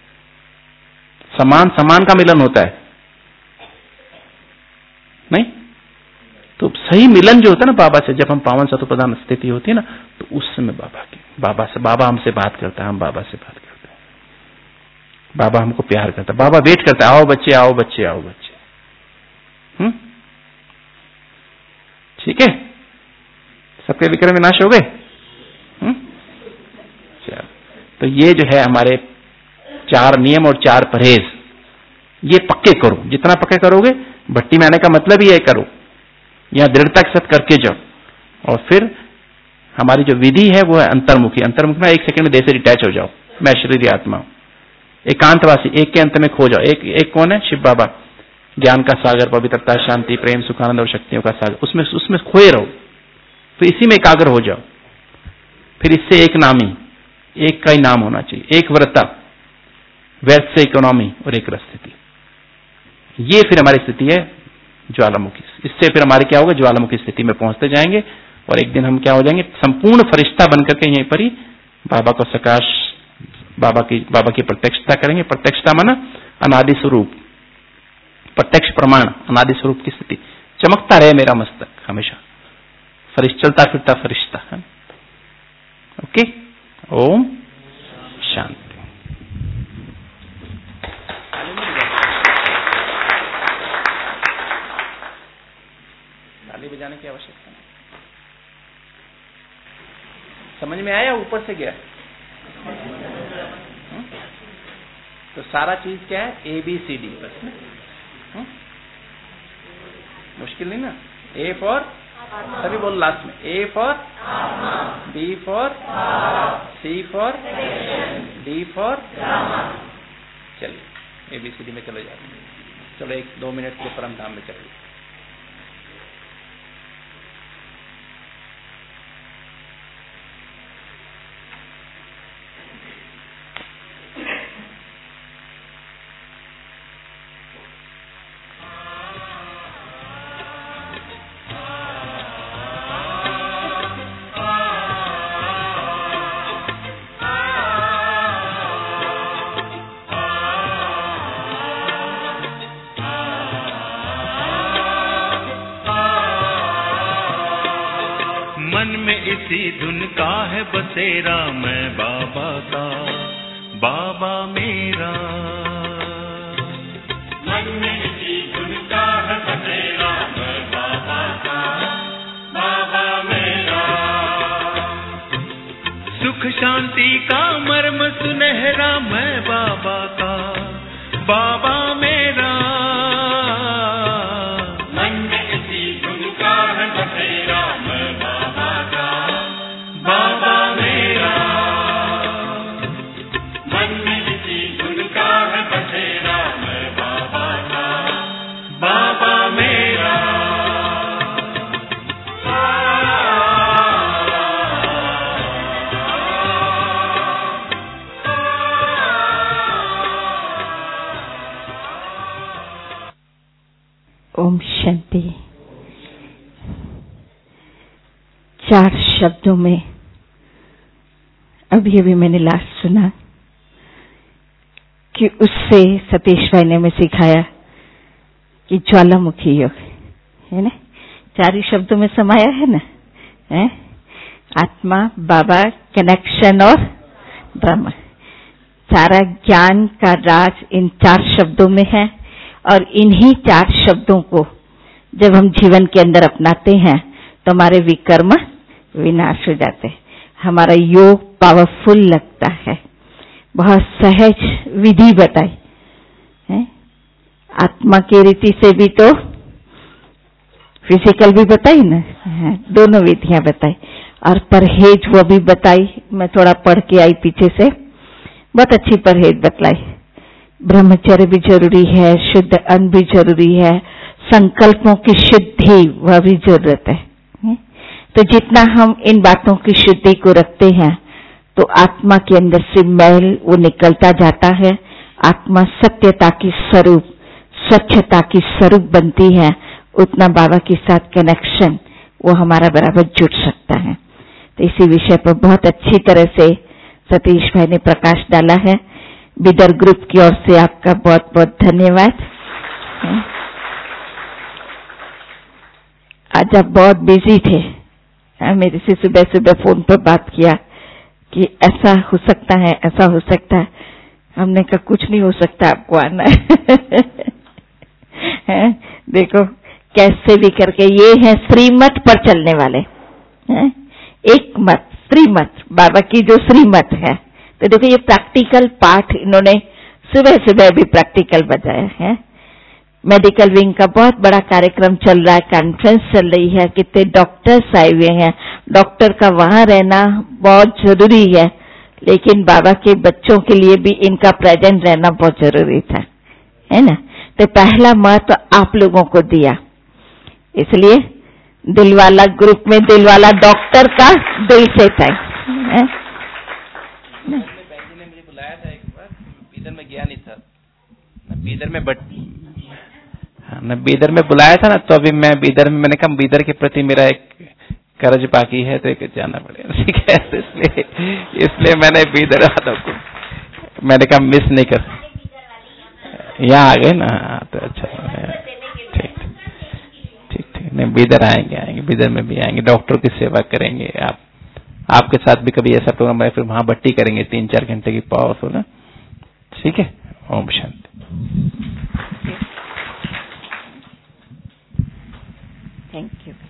समान समान का मिलन होता है नहीं, तो सही मिलन जो होता है ना बाबा से, जब हम पावन सतो प्रधान स्थिति होती है ना, तो उस समय बाबा हमसे बात करता है, हम बाबा से बात करते हैं, बाबा हमको प्यार करता है, बाबा वेट करता है, आओ बच्चे आओ बच्चे आओ बच्चे। ठीक है, सबके विक्रम विनाश हो गए। तो ये जो है हमारे 4 नियम और 4 परहेज, ये पक्के करो, जितना पक्के करोगे, भट्टी में आने का मतलब ही है करो, यहां दृढ़ता के साथ करके जाओ। और फिर हमारी जो विधि है वो है अंतर्मुखी। अंतर्मुखी में 1 सेकंड में देह से डिटैच हो जाओ, मैं शरीर आत्मा, एकांतवासी, एक के अंत में खो जाओ। एक कौन है, शिव बाबा, ज्ञान का सागर, पवित्रता, शांति, प्रेम, सुखानंद और शक्तियों का सागर, उसमें खोए रहो, फिर इसी में एकाग्र हो जाओ। फिर इससे एक नामी, एक का ही नाम होना चाहिए, एक व्रता, वेल्थ से इकोनॉमी और एक स्थिति। ये फिर हमारी स्थिति है ज्वालामुखी। इससे फिर हमारे क्या होगा, ज्वालामुखी स्थिति में पहुंचते जाएंगे, और एक दिन हम क्या हो जाएंगे, संपूर्ण फरिश्ता बनकर के यहीं पर ही बाबा को सकाश, बाबा की प्रत्यक्षता करेंगे। प्रत्यक्षता माना अनादि स्वरूप, प्रत्यक्ष प्रमाण, अनादि स्वरूप की स्थिति, चमकता रहे मेरा मस्तक हमेशा, चलता फिरता फरिश्ता है। ओके, ओम शांति। ताली बजाने की आवश्यकता नहीं। समझ में आया, ऊपर से गया। तो सारा चीज क्या है, ABCD बस ना, मुश्किल नहीं ना। A फॉर, सभी बोल लास्ट में, A for B for C for D for, चलिए ABCD में चले जाते हैं। चलो 1-2 मिनट के परम धाम में चलिए। मन में इसी धुन का है बसेरा, मैं बाबा का, बाबा मेरा। मन में इसी धुन का है बसेरा, मैं बाबा का, बाबा मेरा। सुख शांति का मर्म सुनहरा, मैं बाबा का, बाबा मेरा। मन में इसी धुन का है बसेरा, मैं बाबा का, बाबा मेरा। मन में इसी धुन का है बसेरा, मैं बाबा का, बाबा मेरा। ओम शांति। 4 शब्दों में अभी मैंने लास्ट सुना कि उससे सतीश भाई ने हमें सिखाया कि ज्वालामुखी योग है ना, 4 ही शब्दों में समाया है ना, है? आत्मा, बाबा, कनेक्शन और ब्रह्म। सारा ज्ञान का राज इन 4 शब्दों में है और इन्हीं 4 शब्दों को जब हम जीवन के अंदर अपनाते हैं तो हमारे विकर्म विनाश हो जाते हैं, हमारा योग पावरफुल लगता है। बहुत सहज विधि बताई है, आत्मा की रीति से भी तो फिजिकल भी बताई ना, दोनों विधियां बताई और परहेज वो भी बताई। मैं थोड़ा पढ़ के आई पीछे से, बहुत अच्छी परहेज बतलाई। ब्रह्मचर्य भी जरूरी है, शुद्ध अन्न भी जरूरी है, संकल्पों की शुद्धि वह भी जरूरत है। तो जितना हम इन बातों की शुद्धि को रखते हैं तो आत्मा के अंदर से मैल वो निकलता जाता है, आत्मा सत्यता की स्वरूप, स्वच्छता की स्वरूप बनती है, उतना बाबा के साथ कनेक्शन वो हमारा बराबर जुड़ सकता है। तो इसी विषय पर बहुत अच्छी तरह से सतीश भाई ने प्रकाश डाला है। बिदर ग्रुप की ओर से आपका बहुत बहुत धन्यवाद। आज आप बहुत बिजी थे, मेरे से सुबह सुबह फोन पर बात किया कि ऐसा हो सकता है, ऐसा हो सकता है। हमने कहा कुछ नहीं हो सकता, आपको आना है। देखो कैसे भी करके ये है श्रीमत पर चलने वाले हैं, एक मत श्रीमत, बाबा की जो श्रीमत है। तो देखो ये प्रैक्टिकल पार्ट इन्होंने सुबह सुबह भी प्रैक्टिकल बताया है। मेडिकल विंग का बहुत बड़ा कार्यक्रम चल रहा है, कॉन्फ्रेंस चल रही है, कितने डॉक्टर्स आए हुए हैं, डॉक्टर का वहां रहना बहुत जरूरी है, लेकिन बाबा के बच्चों के लिए भी इनका प्रेजेंट रहना बहुत जरूरी था, है ना। तो पहला महत्व आप लोगों को दिया, इसलिए दिलवाला ग्रुप में दिलवाला डॉक्टर का दिल से थैंक्स। ने मुझे बुलाया था एक बार, बीदर में गया नहीं था, बीदर में बुलाया था ना, तो अभी मैं बीदर में, मैंने कहा बीदर के प्रति मेरा एक कर्ज बाकी है तो एक जाना पड़ेगा, ठीक है। इसलिए मैंने बीदर वालों को मैंने कहा मिस नहीं कर, यहाँ आ गए ना, तो अच्छा ठीक ठीक नहीं, बीदर आएंगे, बीदर में भी आएंगे, डॉक्टर की सेवा करेंगे। आपके साथ भी कभी ऐसा प्रोग्राम है, फिर वहां बट्टी करेंगे 3-4 घंटे की पावरफुल है, ठीक है। ओम शांति। Thank you.